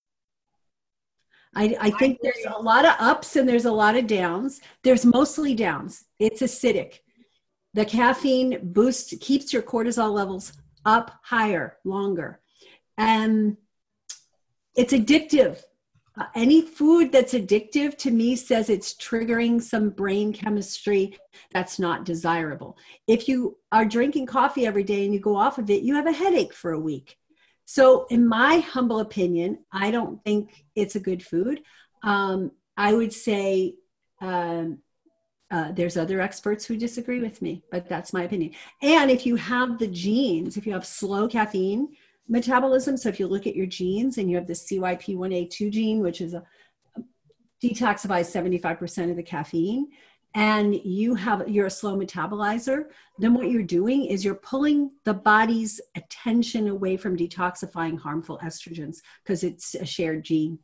I think there's a lot of ups and there's a lot of downs. There's mostly downs. It's acidic. The caffeine boost keeps your cortisol levels up higher, longer. And it's addictive. Any food that's addictive to me says it's triggering some brain chemistry that's not desirable. If you are drinking coffee every day and you go off of it, you have a headache for a week. So in my humble opinion, I don't think it's a good food. I would say there's other experts who disagree with me, but that's my opinion. And if you have the genes, if you have slow caffeine metabolism, so if you look at your genes and you have the CYP1A2 gene, which is detoxifies 75% of the caffeine, and you're a slow metabolizer, then what you're doing is you're pulling the body's attention away from detoxifying harmful estrogens because it's a shared gene.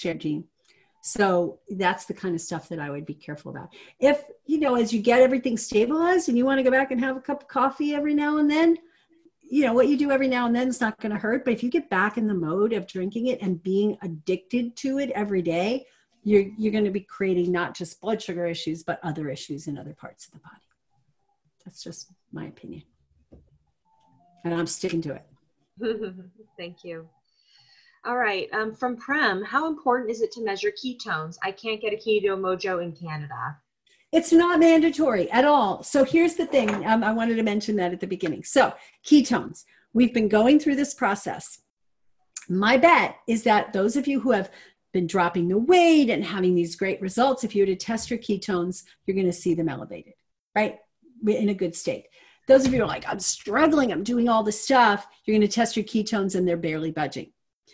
So that's the kind of stuff that I would be careful about. If, as you get everything stabilized and you want to go back and have a cup of coffee every now and then, what you do every now and then is not going to hurt. But if you get back in the mode of drinking it and being addicted to it every day, you're going to be creating not just blood sugar issues, but other issues in other parts of the body. That's just my opinion. And I'm sticking to it. Thank you. All right. From Prem, how important is it to measure ketones? I can't get a Keto Mojo in Canada. It's not mandatory at all. So here's the thing. I wanted to mention that at the beginning. So ketones, we've been going through this process. My bet is that those of you who have been dropping the weight and having these great results, if you were to test your ketones, you're going to see them elevated, right? In a good state. Those of you who are like, I'm struggling, I'm doing all this stuff, you're going to test your ketones and they're barely budging.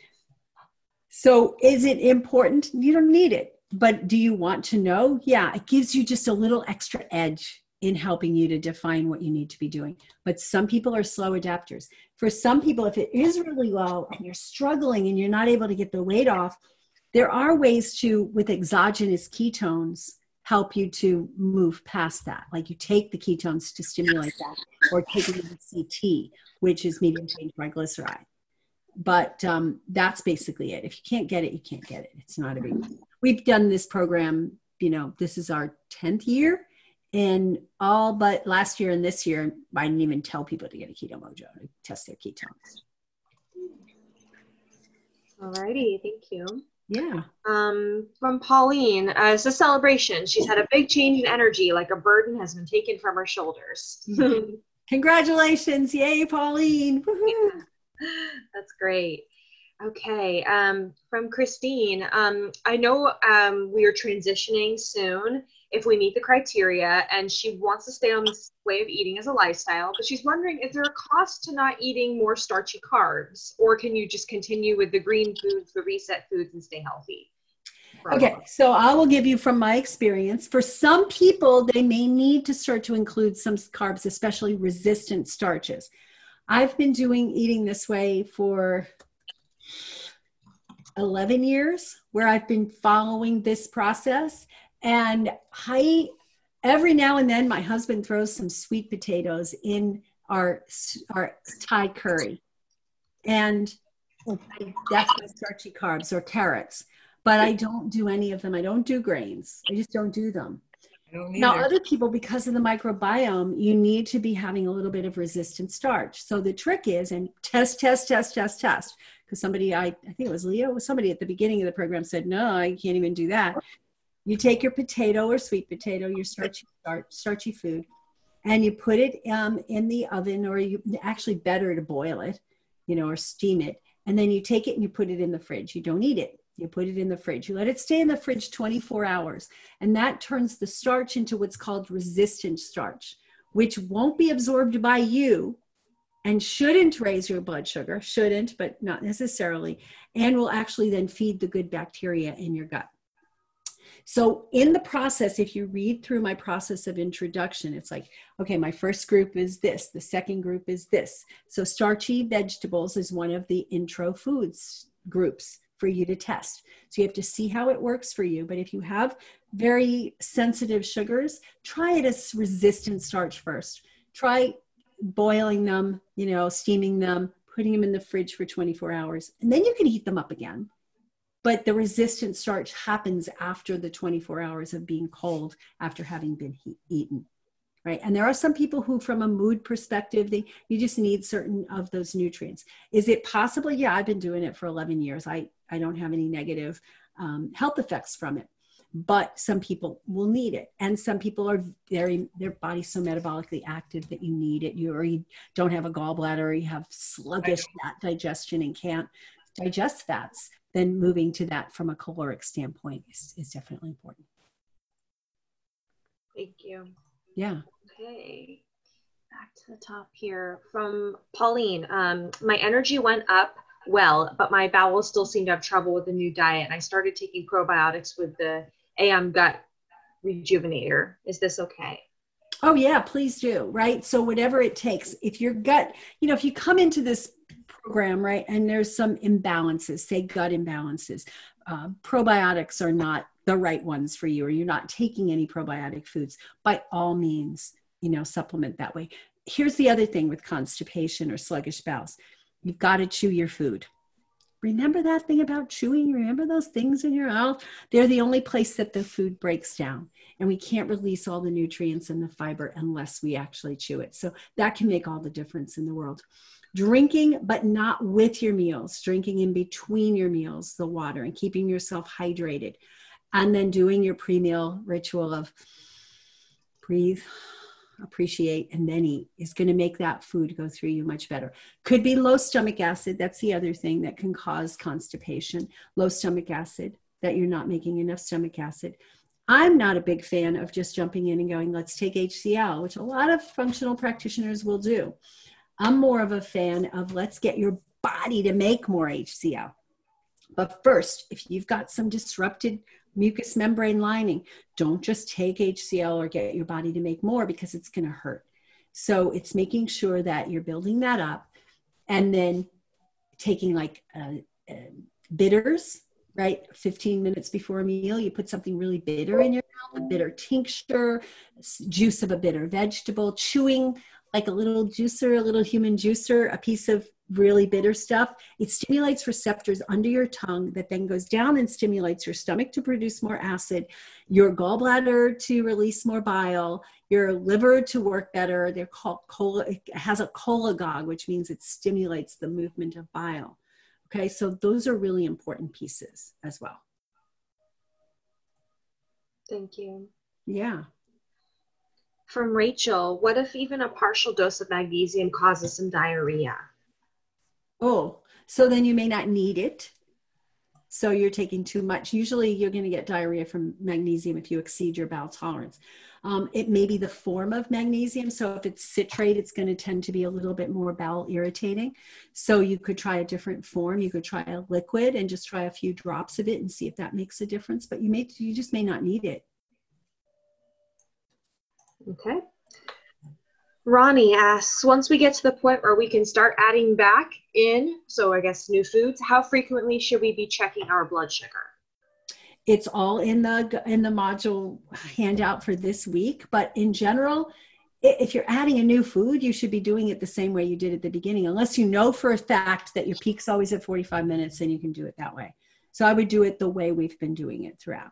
So is it important? You don't need it. But do you want to know? Yeah, it gives you just a little extra edge in helping you to define what you need to be doing. But some people are slow adapters. For some people, if it is really low and you're struggling and you're not able to get the weight off, there are ways to, with exogenous ketones, help you to move past that. Like you take the ketones to stimulate that, or taking the CT, which is medium chain triglyceride. But that's basically it. If you can't get it, you can't get it. It's not a big deal. We've done this program, you know, this is our 10th year. And all but last year and this year, I didn't even tell people to get a Keto Mojo to test their ketones. All righty, thank you. Yeah. From Pauline, it's a celebration. She's had a big change in energy, like a burden has been taken from her shoulders. Congratulations. Yay, Pauline. Yeah, that's great. Okay. From Christine, I know we are transitioning soon if we meet the criteria, and she wants to stay on this way of eating as a lifestyle, but she's wondering, is there a cost to not eating more starchy carbs, or can you just continue with the green foods, the reset foods, and stay healthy? Okay, so I will give you from my experience. For some people, they may need to start to include some carbs, especially resistant starches. I've been eating this way for 11 years, where I've been following this process. And every now and then, my husband throws some sweet potatoes in our Thai curry. And that's my starchy carbs, or carrots. But I don't do any of them. I don't do grains. I just don't do them. Now, other people, because of the microbiome, you need to be having a little bit of resistant starch. So the trick is, and test. Because somebody, I think it was Leo, somebody at the beginning of the program said, no, I can't even do that. You take your potato or sweet potato, your starchy food, and you put it in the oven, or you actually better to boil it, you know, or steam it. And then you take it and you put it in the fridge. You don't eat it. You put it in the fridge. You let it stay in the fridge 24 hours. And that turns the starch into what's called resistant starch, which won't be absorbed by you and shouldn't raise your blood sugar, shouldn't, but not necessarily, and will actually then feed the good bacteria in your gut. So in the process, if you read through my process of introduction, it's like, okay, my first group is this, the second group is this. So starchy vegetables is one of the intro foods groups for you to test. So you have to see how it works for you. But if you have very sensitive sugars, try it as resistant starch first. Try boiling them, you know, steaming them, putting them in the fridge for 24 hours, and then you can heat them up again. But the resistant starch happens after the 24 hours of being cold, after having been eaten, right? And there are some people who, from a mood perspective, you just need certain of those nutrients. Is it possible? Yeah, I've been doing it for 11 years. I don't have any negative health effects from it, but some people will need it. And some people are their body's so metabolically active that you need it. You don't have a gallbladder, or you have sluggish fat digestion and can't digest fats. Then moving to that from a caloric standpoint is definitely important. Thank you. Yeah. Okay. Back to the top here from Pauline. My energy went up well, but my bowels still seem to have trouble with the new diet. And I started taking probiotics with the AM Gut Rejuvenator. Is this okay? Oh yeah, please do. Right. So whatever it takes, if your gut, you know, if you come into this program, right, and there's some imbalances, say gut imbalances, probiotics are not the right ones for you, or you're not taking any probiotic foods, by all means, you know, supplement that way. Here's the other thing with constipation or sluggish bowels. You've got to chew your food. Remember that thing about chewing? Remember those things in your mouth? They're the only place that the food breaks down. And we can't release all the nutrients and the fiber unless we actually chew it. So that can make all the difference in the world. Drinking, but not with your meals, drinking in between your meals, the water, and keeping yourself hydrated. And then doing your pre-meal ritual of breathe, appreciate, and then eat is going to make that food go through you much better. Could be low stomach acid. That's the other thing that can cause constipation. Low stomach acid, that you're not making enough stomach acid. I'm not a big fan of just jumping in and going, let's take HCl, which a lot of functional practitioners will do. I'm more of a fan of let's get your body to make more HCl. But first, if you've got some disrupted mucous membrane lining, don't just take HCl or get your body to make more, because it's going to hurt. So it's making sure that you're building that up. And then taking like bitters, right? 15 minutes before a meal, you put something really bitter in your mouth, a bitter tincture, juice of a bitter vegetable, chewing like a little juicer, a little human juicer, a piece of really bitter stuff. It stimulates receptors under your tongue that then goes down and stimulates your stomach to produce more acid, your gallbladder to release more bile, your liver to work better. They're called it has a cholagogue, which means it stimulates the movement of bile. Okay, so those are really important pieces as well. Thank you. Yeah. From Rachel, what if even a partial dose of magnesium causes some diarrhea? Oh, so then you may not need it. So you're taking too much. Usually you're going to get diarrhea from magnesium if you exceed your bowel tolerance. It may be the form of magnesium. So if it's citrate, it's going to tend to be a little bit more bowel irritating. So you could try a different form. You could try a liquid and just try a few drops of it and see if that makes a difference. But you just may not need it. Okay. Ronnie asks, once we get to the point where we can start adding back in, so I guess new foods, how frequently should we be checking our blood sugar? It's all in the module handout for this week, but in general, if you're adding a new food, you should be doing it the same way you did at the beginning, unless you know for a fact that your peak's always at 45 minutes, then you can do it that way. So I would do it the way we've been doing it throughout.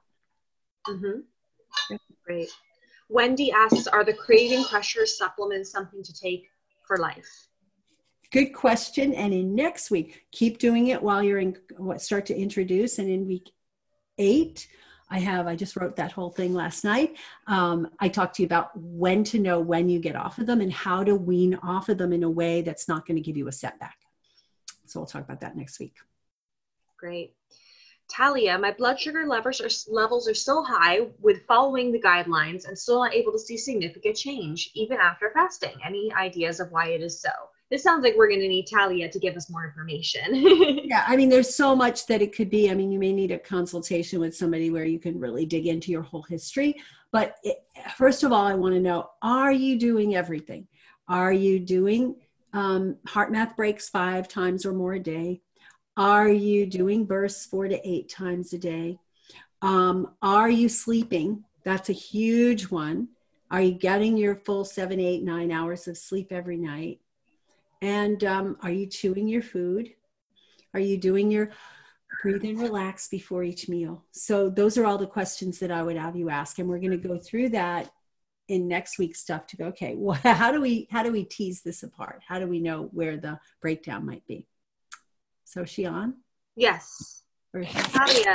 Mm-hmm. Great. Wendy asks, are the craving crusher supplements something to take for life? Good question. And in next week, keep doing it while you're in start to introduce. And in week 8, I just wrote that whole thing last night. I talked to you about when to know when you get off of them and how to wean off of them in a way that's not going to give you a setback. So we'll talk about that next week. Great. Talia, my blood sugar levels are so high with following the guidelines and still not able to see significant change, even after fasting. Any ideas of why it is so? This sounds like we're going to need Talia to give us more information. Yeah, I mean, there's so much that it could be. I mean, you may need a consultation with somebody where you can really dig into your whole history. But first of all, I want to know, are you doing everything? Are you doing HeartMath breaks 5 times or more a day? Are you doing bursts 4 to 8 times a day? Are you sleeping? That's a huge one. Are you getting your full 7, 8, 9 hours of sleep every night? And are you chewing your food? Are you doing your breathe and relax before each meal? So those are all the questions that I would have you ask. And we're going to go through that in next week's stuff to go, okay, well, how do we tease this apart? How do we know where the breakdown might be? So is she on? Yes. Talia.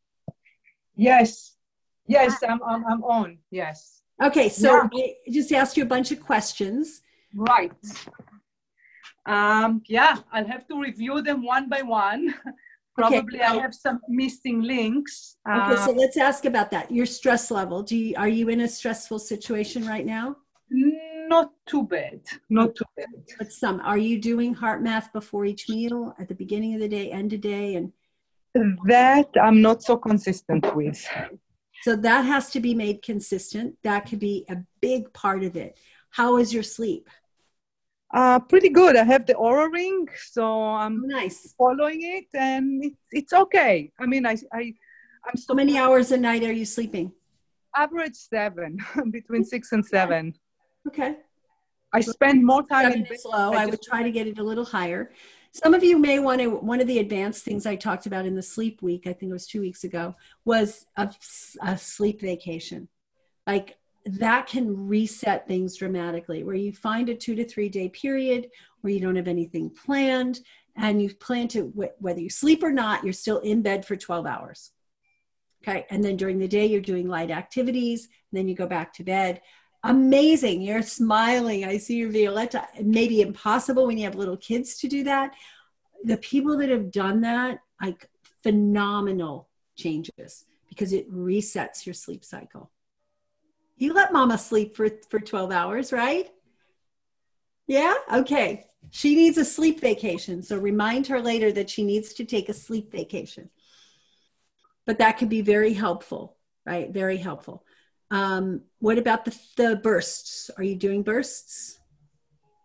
Yes. I'm on. Yes. Okay, so yeah. I just asked you a bunch of questions. Right. Yeah, I'll have to review them one by one. Probably I have some missing links. Okay, so let's ask about that. Your stress level. Are you in a stressful situation right now? Not too bad. Not too bad. But some. Are you doing HeartMath before each meal, at the beginning of the day, end of day? And that I'm not so consistent with. So that has to be made consistent. That could be a big part of it. How is your sleep? Pretty good. I have the Oura Ring, so I'm nice following it, and it's okay. I mean, I'm so. How many hours a night are you sleeping? Average 7, between 6 and 7. Okay. I spend more time in bed. Slow. I would try to get it a little higher. Some of you may want to, one of the advanced things I talked about in the sleep week, I think it was 2 weeks ago, was a sleep vacation. Like that can reset things dramatically, where you find a 2 to 3 day period where you don't have anything planned and you plan to, whether you sleep or not, you're still in bed for 12 hours. Okay. And then during the day, you're doing light activities, and then you go back to bed. Amazing. You're smiling. I see your Violetta. It may be impossible when you have little kids to do that. The people that have done that, like phenomenal changes, because it resets your sleep cycle. You let mama sleep for 12 hours, right? Yeah? Okay. She needs a sleep vacation. So remind her later that she needs to take a sleep vacation. But that could be very helpful, right? Very helpful. What about the bursts? Are you doing bursts?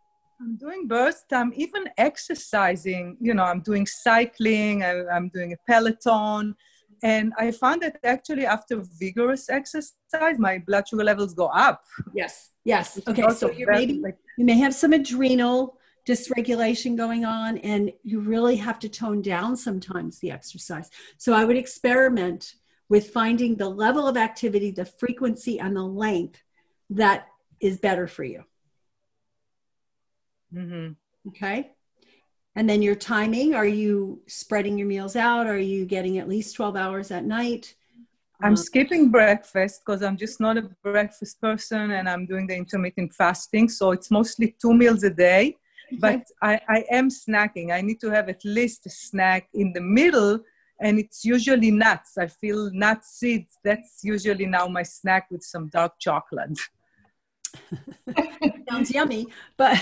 I'm doing both. I'm even exercising. You know, I'm doing cycling. I'm doing a Peloton. And I found that actually after vigorous exercise, my blood sugar levels go up. Yes. Yes. Okay. So you may have some adrenal dysregulation going on, and you really have to tone down sometimes the exercise. So I would experiment with finding the level of activity, the frequency, and the length that is better for you. Mm-hmm. Okay. And then your timing, are you spreading your meals out? Are you getting at least 12 hours at night? I'm skipping breakfast because I'm just not a breakfast person, and I'm doing the intermittent fasting. So it's mostly 2 meals a day, but I am snacking. I need to have at least a snack in the middle, and it's usually nuts. I feel nut seeds. That's usually now my snack with some dark chocolate. Sounds yummy, but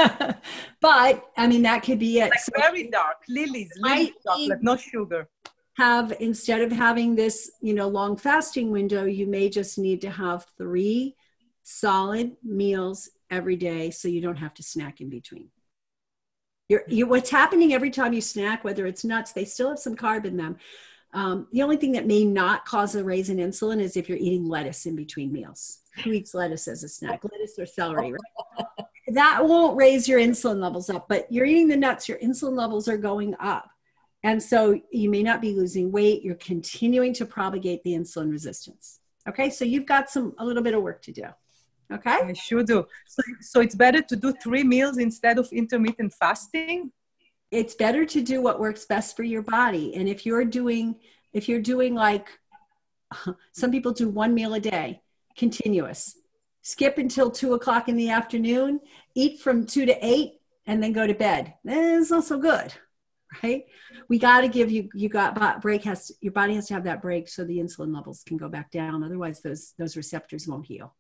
I mean, that could be it. Like so very dark, Lily's chocolate, no sugar. Instead of having this, long fasting window, you may just need to have 3 solid meals every day, so you don't have to snack in between. What's happening every time you snack, whether it's nuts, they still have some carb in them. The only thing that may not cause a raise in insulin is if you're eating lettuce in between meals. Who eats lettuce as a snack? Lettuce or celery, right? That won't raise your insulin levels up, but you're eating the nuts, your insulin levels are going up. And so you may not be losing weight. You're continuing to propagate the insulin resistance. Okay, so you've got a little bit of work to do. Okay? I sure do. So it's better to do 3 meals instead of intermittent fasting? It's better to do what works best for your body. And if you're doing like, some people do 1 meal a day, continuous, skip until 2 o'clock in the afternoon, eat from 2 to 8, and then go to bed. It's not so good, right? We got to give your body has to have that break so the insulin levels can go back down. Otherwise those receptors won't heal.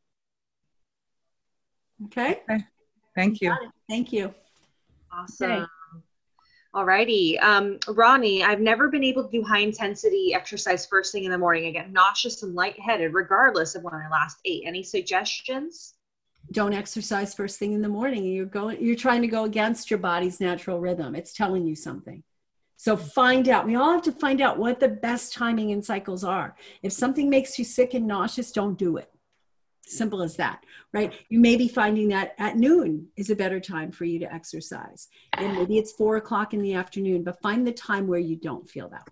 Okay. Thank you. Thank you. Awesome. Okay. Alrighty. Ronnie, I've never been able to do high intensity exercise first thing in the morning. I get nauseous and lightheaded regardless of when I last ate. Any suggestions? Don't exercise first thing in the morning. You're trying to go against your body's natural rhythm. It's telling you something. So we all have to find out what the best timing and cycles are. If something makes you sick and nauseous, don't do it. Simple as that, right? You may be finding that at noon is a better time for you to exercise. And maybe it's 4 o'clock in the afternoon, but find the time where you don't feel that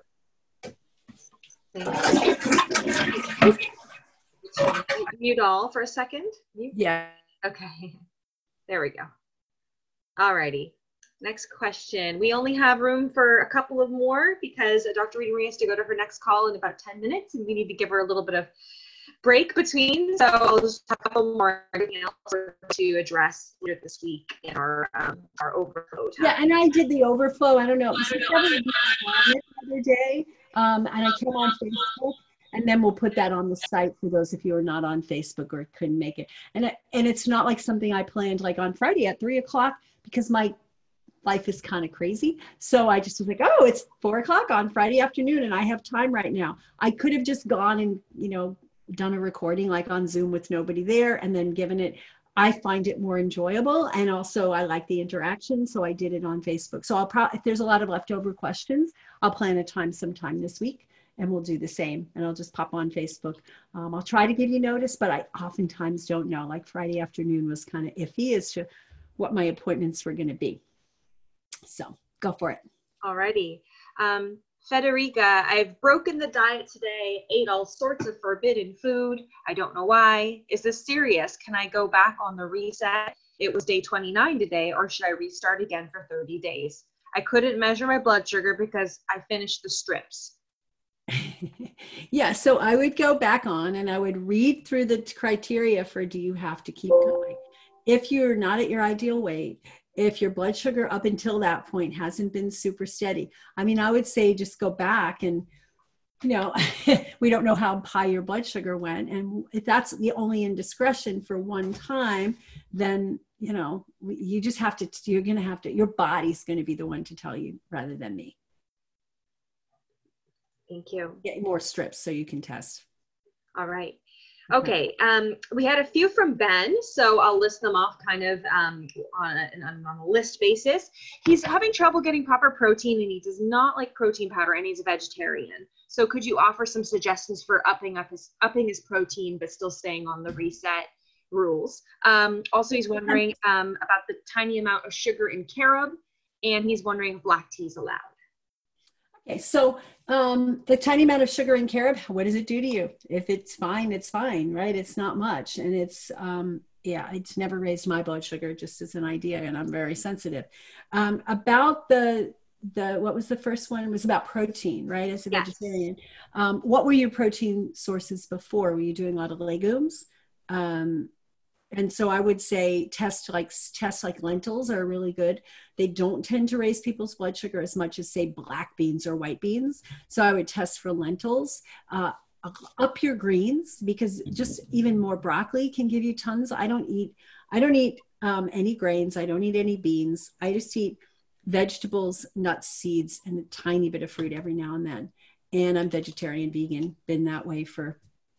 way. Mute all for a second. Yeah. Okay. There we go. Alrighty. Next question. We only have room for a couple of more because Dr. Rita Marie has to go to her next call in about 10 minutes, and we need to give her a little bit of break between. So I'll just have a couple more to address later this week in our overflow time. Yeah, and I did the overflow. I don't know. It was the other day, and I came on Facebook. And then we'll put that on the site for those of you who are not on Facebook or couldn't make it. And it's not like something I planned like on Friday at 3 o'clock because my life is kind of crazy. So I just was like, oh, it's 4 o'clock on Friday afternoon and I have time right now. I could have just gone and, done a recording like on Zoom with nobody there and then given it. I find it more enjoyable. And also I like the interaction. So I did it on Facebook. So if there's a lot of leftover questions, I'll plan a time sometime this week. And we'll do the same. And I'll just pop on Facebook. I'll try to give you notice, but I oftentimes don't know. Like Friday afternoon was kind of iffy as to what my appointments were going to be. So go for it. Alrighty. Federica, I've broken the diet today, ate all sorts of forbidden food. I don't know why. Is this serious? Can I go back on the reset? It was day 29 today, or should I restart again for 30 days? I couldn't measure my blood sugar because I finished the strips. Yeah, so I would go back on and I would read through the criteria for do you have to keep going. If you're not at your ideal weight, if your blood sugar up until that point hasn't been super steady, I mean, I would say just go back and, we don't know how high your blood sugar went. And if that's the only indiscretion for one time, then, you just have to, your body's going to be the one to tell you rather than me. Thank you. Get more strips so you can test. All right. Okay, we had a few from Ben, so I'll list them off kind of on a list basis. He's having trouble getting proper protein, and he does not like protein powder, and he's a vegetarian. So could you offer some suggestions for upping his protein, but still staying on the reset rules? Also, he's wondering about the tiny amount of sugar in carob, and he's wondering if black tea is allowed. Okay, so the tiny amount of sugar in carob, what does it do to you? If it's fine, it's fine, right? It's not much. And it's, it's never raised my blood sugar, just as an idea, and I'm very sensitive. About what was the first one? It was about protein, right? As a vegetarian. What were your protein sources before? Were you doing a lot of legumes? And so I would say tests like lentils are really good. They don't tend to raise people's blood sugar as much as, say, black beans or white beans. So I would test for lentils. Up your greens, because just even more broccoli can give you tons. I don't eat any grains. I don't eat any beans. I just eat vegetables, nuts, seeds, and a tiny bit of fruit every now and then. And I'm vegetarian, vegan, been that way for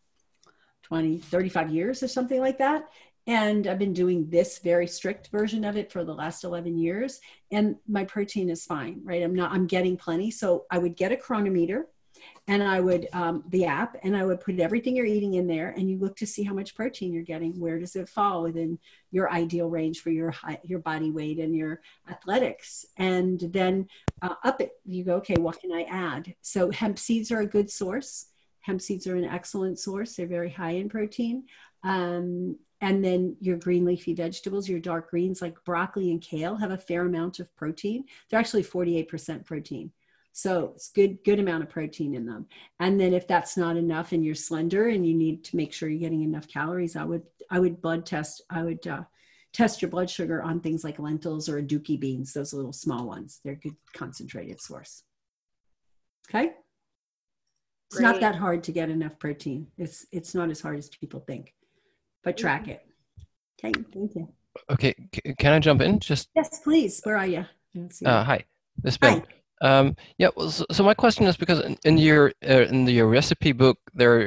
35 years or something like that. And I've been doing this very strict version of it for the last 11 years. And my protein is fine, right? I'm getting plenty. So I would get a Cronometer, and I would, the app, and I would put everything you're eating in there, and you look to see how much protein you're getting. Where does it fall within your ideal range for your body weight and your athletics? And then up it, you go, okay, what can I add? So hemp seeds are a good source. Hemp seeds are an excellent source. They're very high in protein. And then your green leafy vegetables, your dark greens like broccoli and kale have a fair amount of protein. They're actually 48% protein. So it's good amount of protein in them. And then if that's not enough and you're slender and you need to make sure you're getting enough calories, I would blood test. I would test your blood sugar on things like lentils or aduki beans, those little small ones. They're a good concentrated source. Okay. It's not that hard to get enough protein. It's not as hard as people think, but track it. Okay, thank you. Okay, can I jump in? Yes, please. Where are you? Hi, this is Ben. Well, so my question is, because in your recipe book there,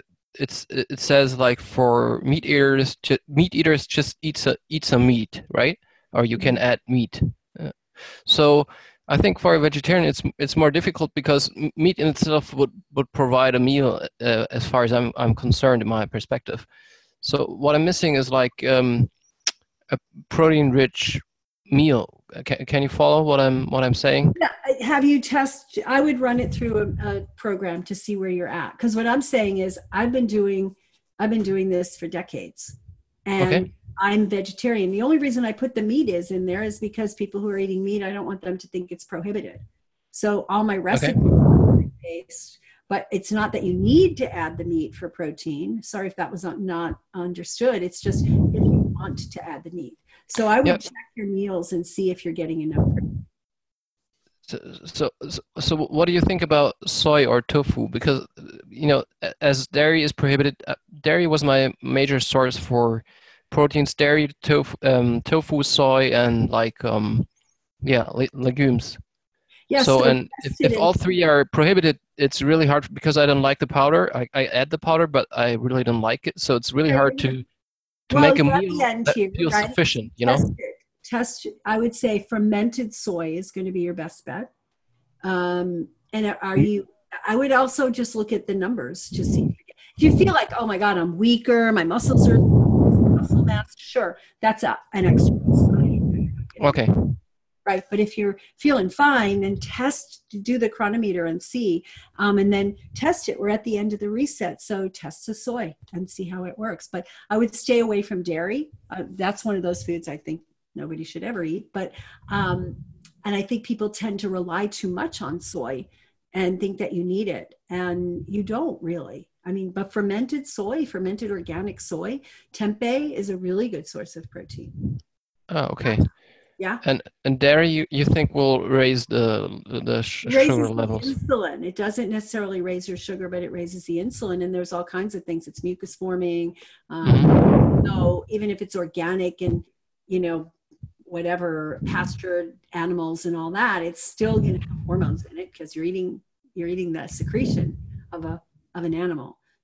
it says like for meat eaters just eat some meat, right? Or you can add meat. So I think for a vegetarian it's more difficult, because meat in itself would provide a meal, as far as I'm concerned, in my perspective. So what I'm missing is like a protein-rich meal. Can you follow what I'm saying? Yeah. Have you tested? I would run it through a program to see where you're at. Because what I'm saying is I've been doing this for decades, and I'm vegetarian. The only reason I put the meat in there is because people who are eating meat, I don't want them to think it's prohibited. So all my recipes are based, but it's not that you need to add the meat for protein. Sorry if that was not understood. It's just if you want to add the meat. So I would check your meals and see if you're getting enough protein. So what do you think about soy or tofu? Because, as dairy is prohibited, dairy was my major source for proteins: dairy, tofu, soy, and legumes. Yeah. So and if all three are prohibited, it's really hard, because I don't like the powder. I add the powder, but I really don't like it. So it's really hard to make a meal that feels sufficient, I would say fermented soy is going to be your best bet. And I would also just look at the numbers to see if you feel like, oh my God, I'm weaker, my muscles are muscle mass. Sure, that's an extra. Okay. Right, but if you're feeling fine, then do the Cronometer and see, and then test it. We're at the end of the reset, so test the soy and see how it works. But I would stay away from dairy. That's one of those foods I think nobody should ever eat. But and I think people tend to rely too much on soy and think that you need it, and you don't really. I mean, but fermented organic soy, tempeh is a really good source of protein. Oh, okay. Yeah. And dairy, you think will raise the sugar levels? The insulin. It doesn't necessarily raise your sugar, but it raises the insulin. And there's all kinds of things. It's mucus forming. So even if it's organic and whatever pastured animals and all that, it's still going to have hormones in it, because you're eating the secretion of an animal.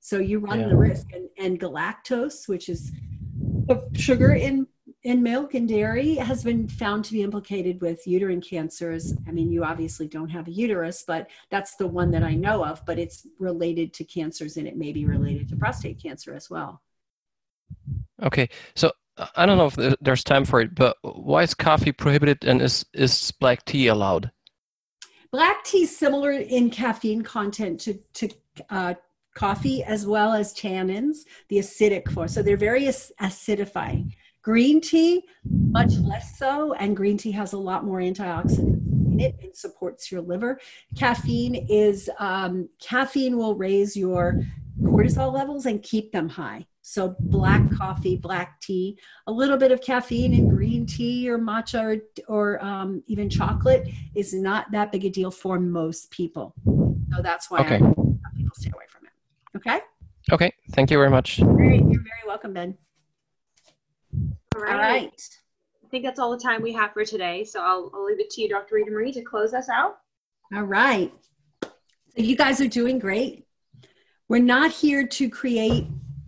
So you run the risk. And galactose, which is the sugar in milk and dairy, has been found to be implicated with uterine cancers. I mean, you obviously don't have a uterus, but that's the one that I know of, but it's related to cancers, and it may be related to prostate cancer as well. Okay, so I don't know if there's time for it, but why is coffee prohibited, and is black tea allowed? Black tea is similar in caffeine content to coffee, as well as tannins, the acidic form. So they're very acidifying. Green tea, much less so, and green tea has a lot more antioxidants in it and supports your liver. Caffeine will raise your cortisol levels and keep them high. So black coffee, black tea, a little bit of caffeine in green tea or matcha or even chocolate is not that big a deal for most people. So that's why people stay away from it. Okay? Okay, thank you very much. Great. You're very welcome, Ben. All right. I think that's all the time we have for today. So I'll leave it to you, Dr. Rita Marie, to close us out. All right. So you guys are doing great. We're not here to create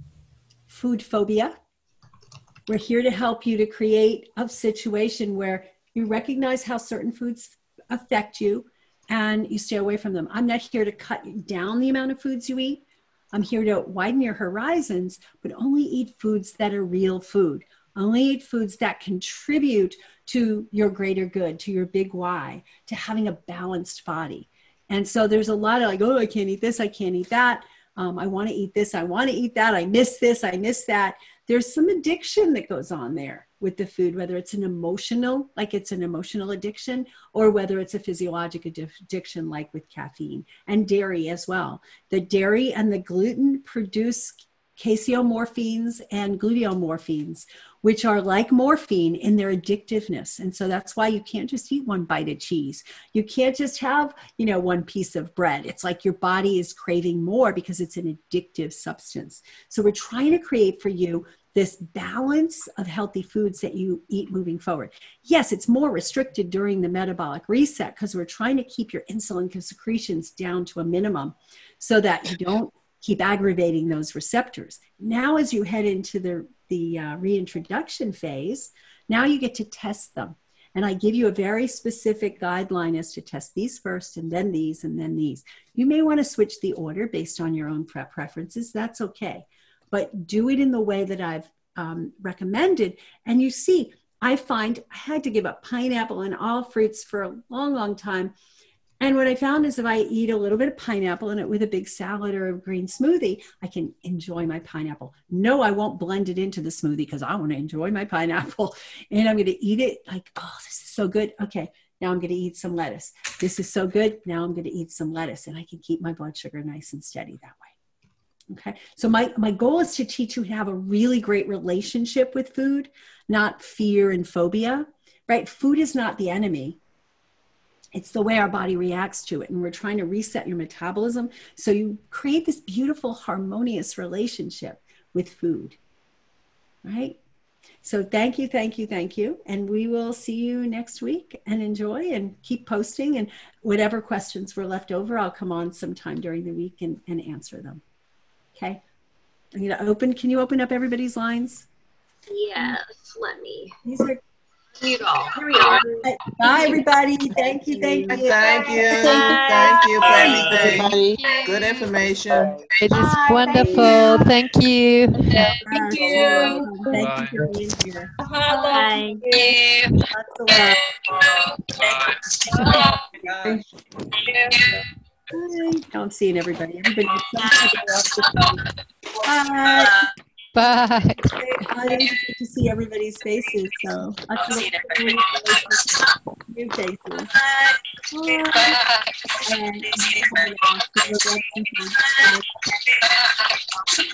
food phobia. We're here to help you to create a situation where you recognize how certain foods affect you and you stay away from them. I'm not here to cut down the amount of foods you eat. I'm here to widen your horizons, but only eat foods that are real food. Only eat foods that contribute to your greater good, to your big why, to having a balanced body. And so there's a lot of like, oh, I can't eat this, I can't eat that. I want to eat this, I want to eat that, I miss this, I miss that. There's some addiction that goes on there with the food, whether it's an emotional, like it's an emotional addiction, or whether it's a physiologic addiction, like with caffeine and dairy as well. The dairy and the gluten produce casomorphins and gluteomorphins, which are like morphine in their addictiveness. And so that's why you can't just eat one bite of cheese. You can't just have, one piece of bread. It's like your body is craving more because it's an addictive substance. So we're trying to create for you this balance of healthy foods that you eat moving forward. Yes, it's more restricted during the metabolic reset because we're trying to keep your insulin secretions down to a minimum so that you don't keep aggravating those receptors. Now, as you head into the reintroduction phase, now you get to test them. And I give you a very specific guideline as to test these first and then these and then these. You may want to switch the order based on your own preferences. That's okay. But do it in the way that I've recommended. And you see, I find I had to give up pineapple and all fruits for a long, long time. And what I found is if I eat a little bit of pineapple in it with a big salad or a green smoothie, I can enjoy my pineapple. No, I won't blend it into the smoothie because I want to enjoy my pineapple. And I'm going to eat it like, oh, this is so good. Okay, now I'm going to eat some lettuce. This is so good. Now I'm going to eat some lettuce. And I can keep my blood sugar nice and steady that way. Okay, so my goal is to teach you to have a really great relationship with food, not fear and phobia, right? Food is not the enemy. It's the way our body reacts to it. And we're trying to reset your metabolism so you create this beautiful, harmonious relationship with food, right? So thank you, thank you, thank you. And we will see you next week, and enjoy and keep posting. And whatever questions were left over, I'll come on sometime during the week and answer them. Okay. I'm going to open. Can you open up everybody's lines? Yes, let me. These are mute all. Here we are. Bye, everybody. Thank you. Thank you. Thank you. Thank you for everything. Good information. It is wonderful. Thank you. Thank you. Thank you for being here. Bye. Bye. I'm seeing everybody. Bye. Bye. It's good to see everybody's faces. So I see new faces. Bye.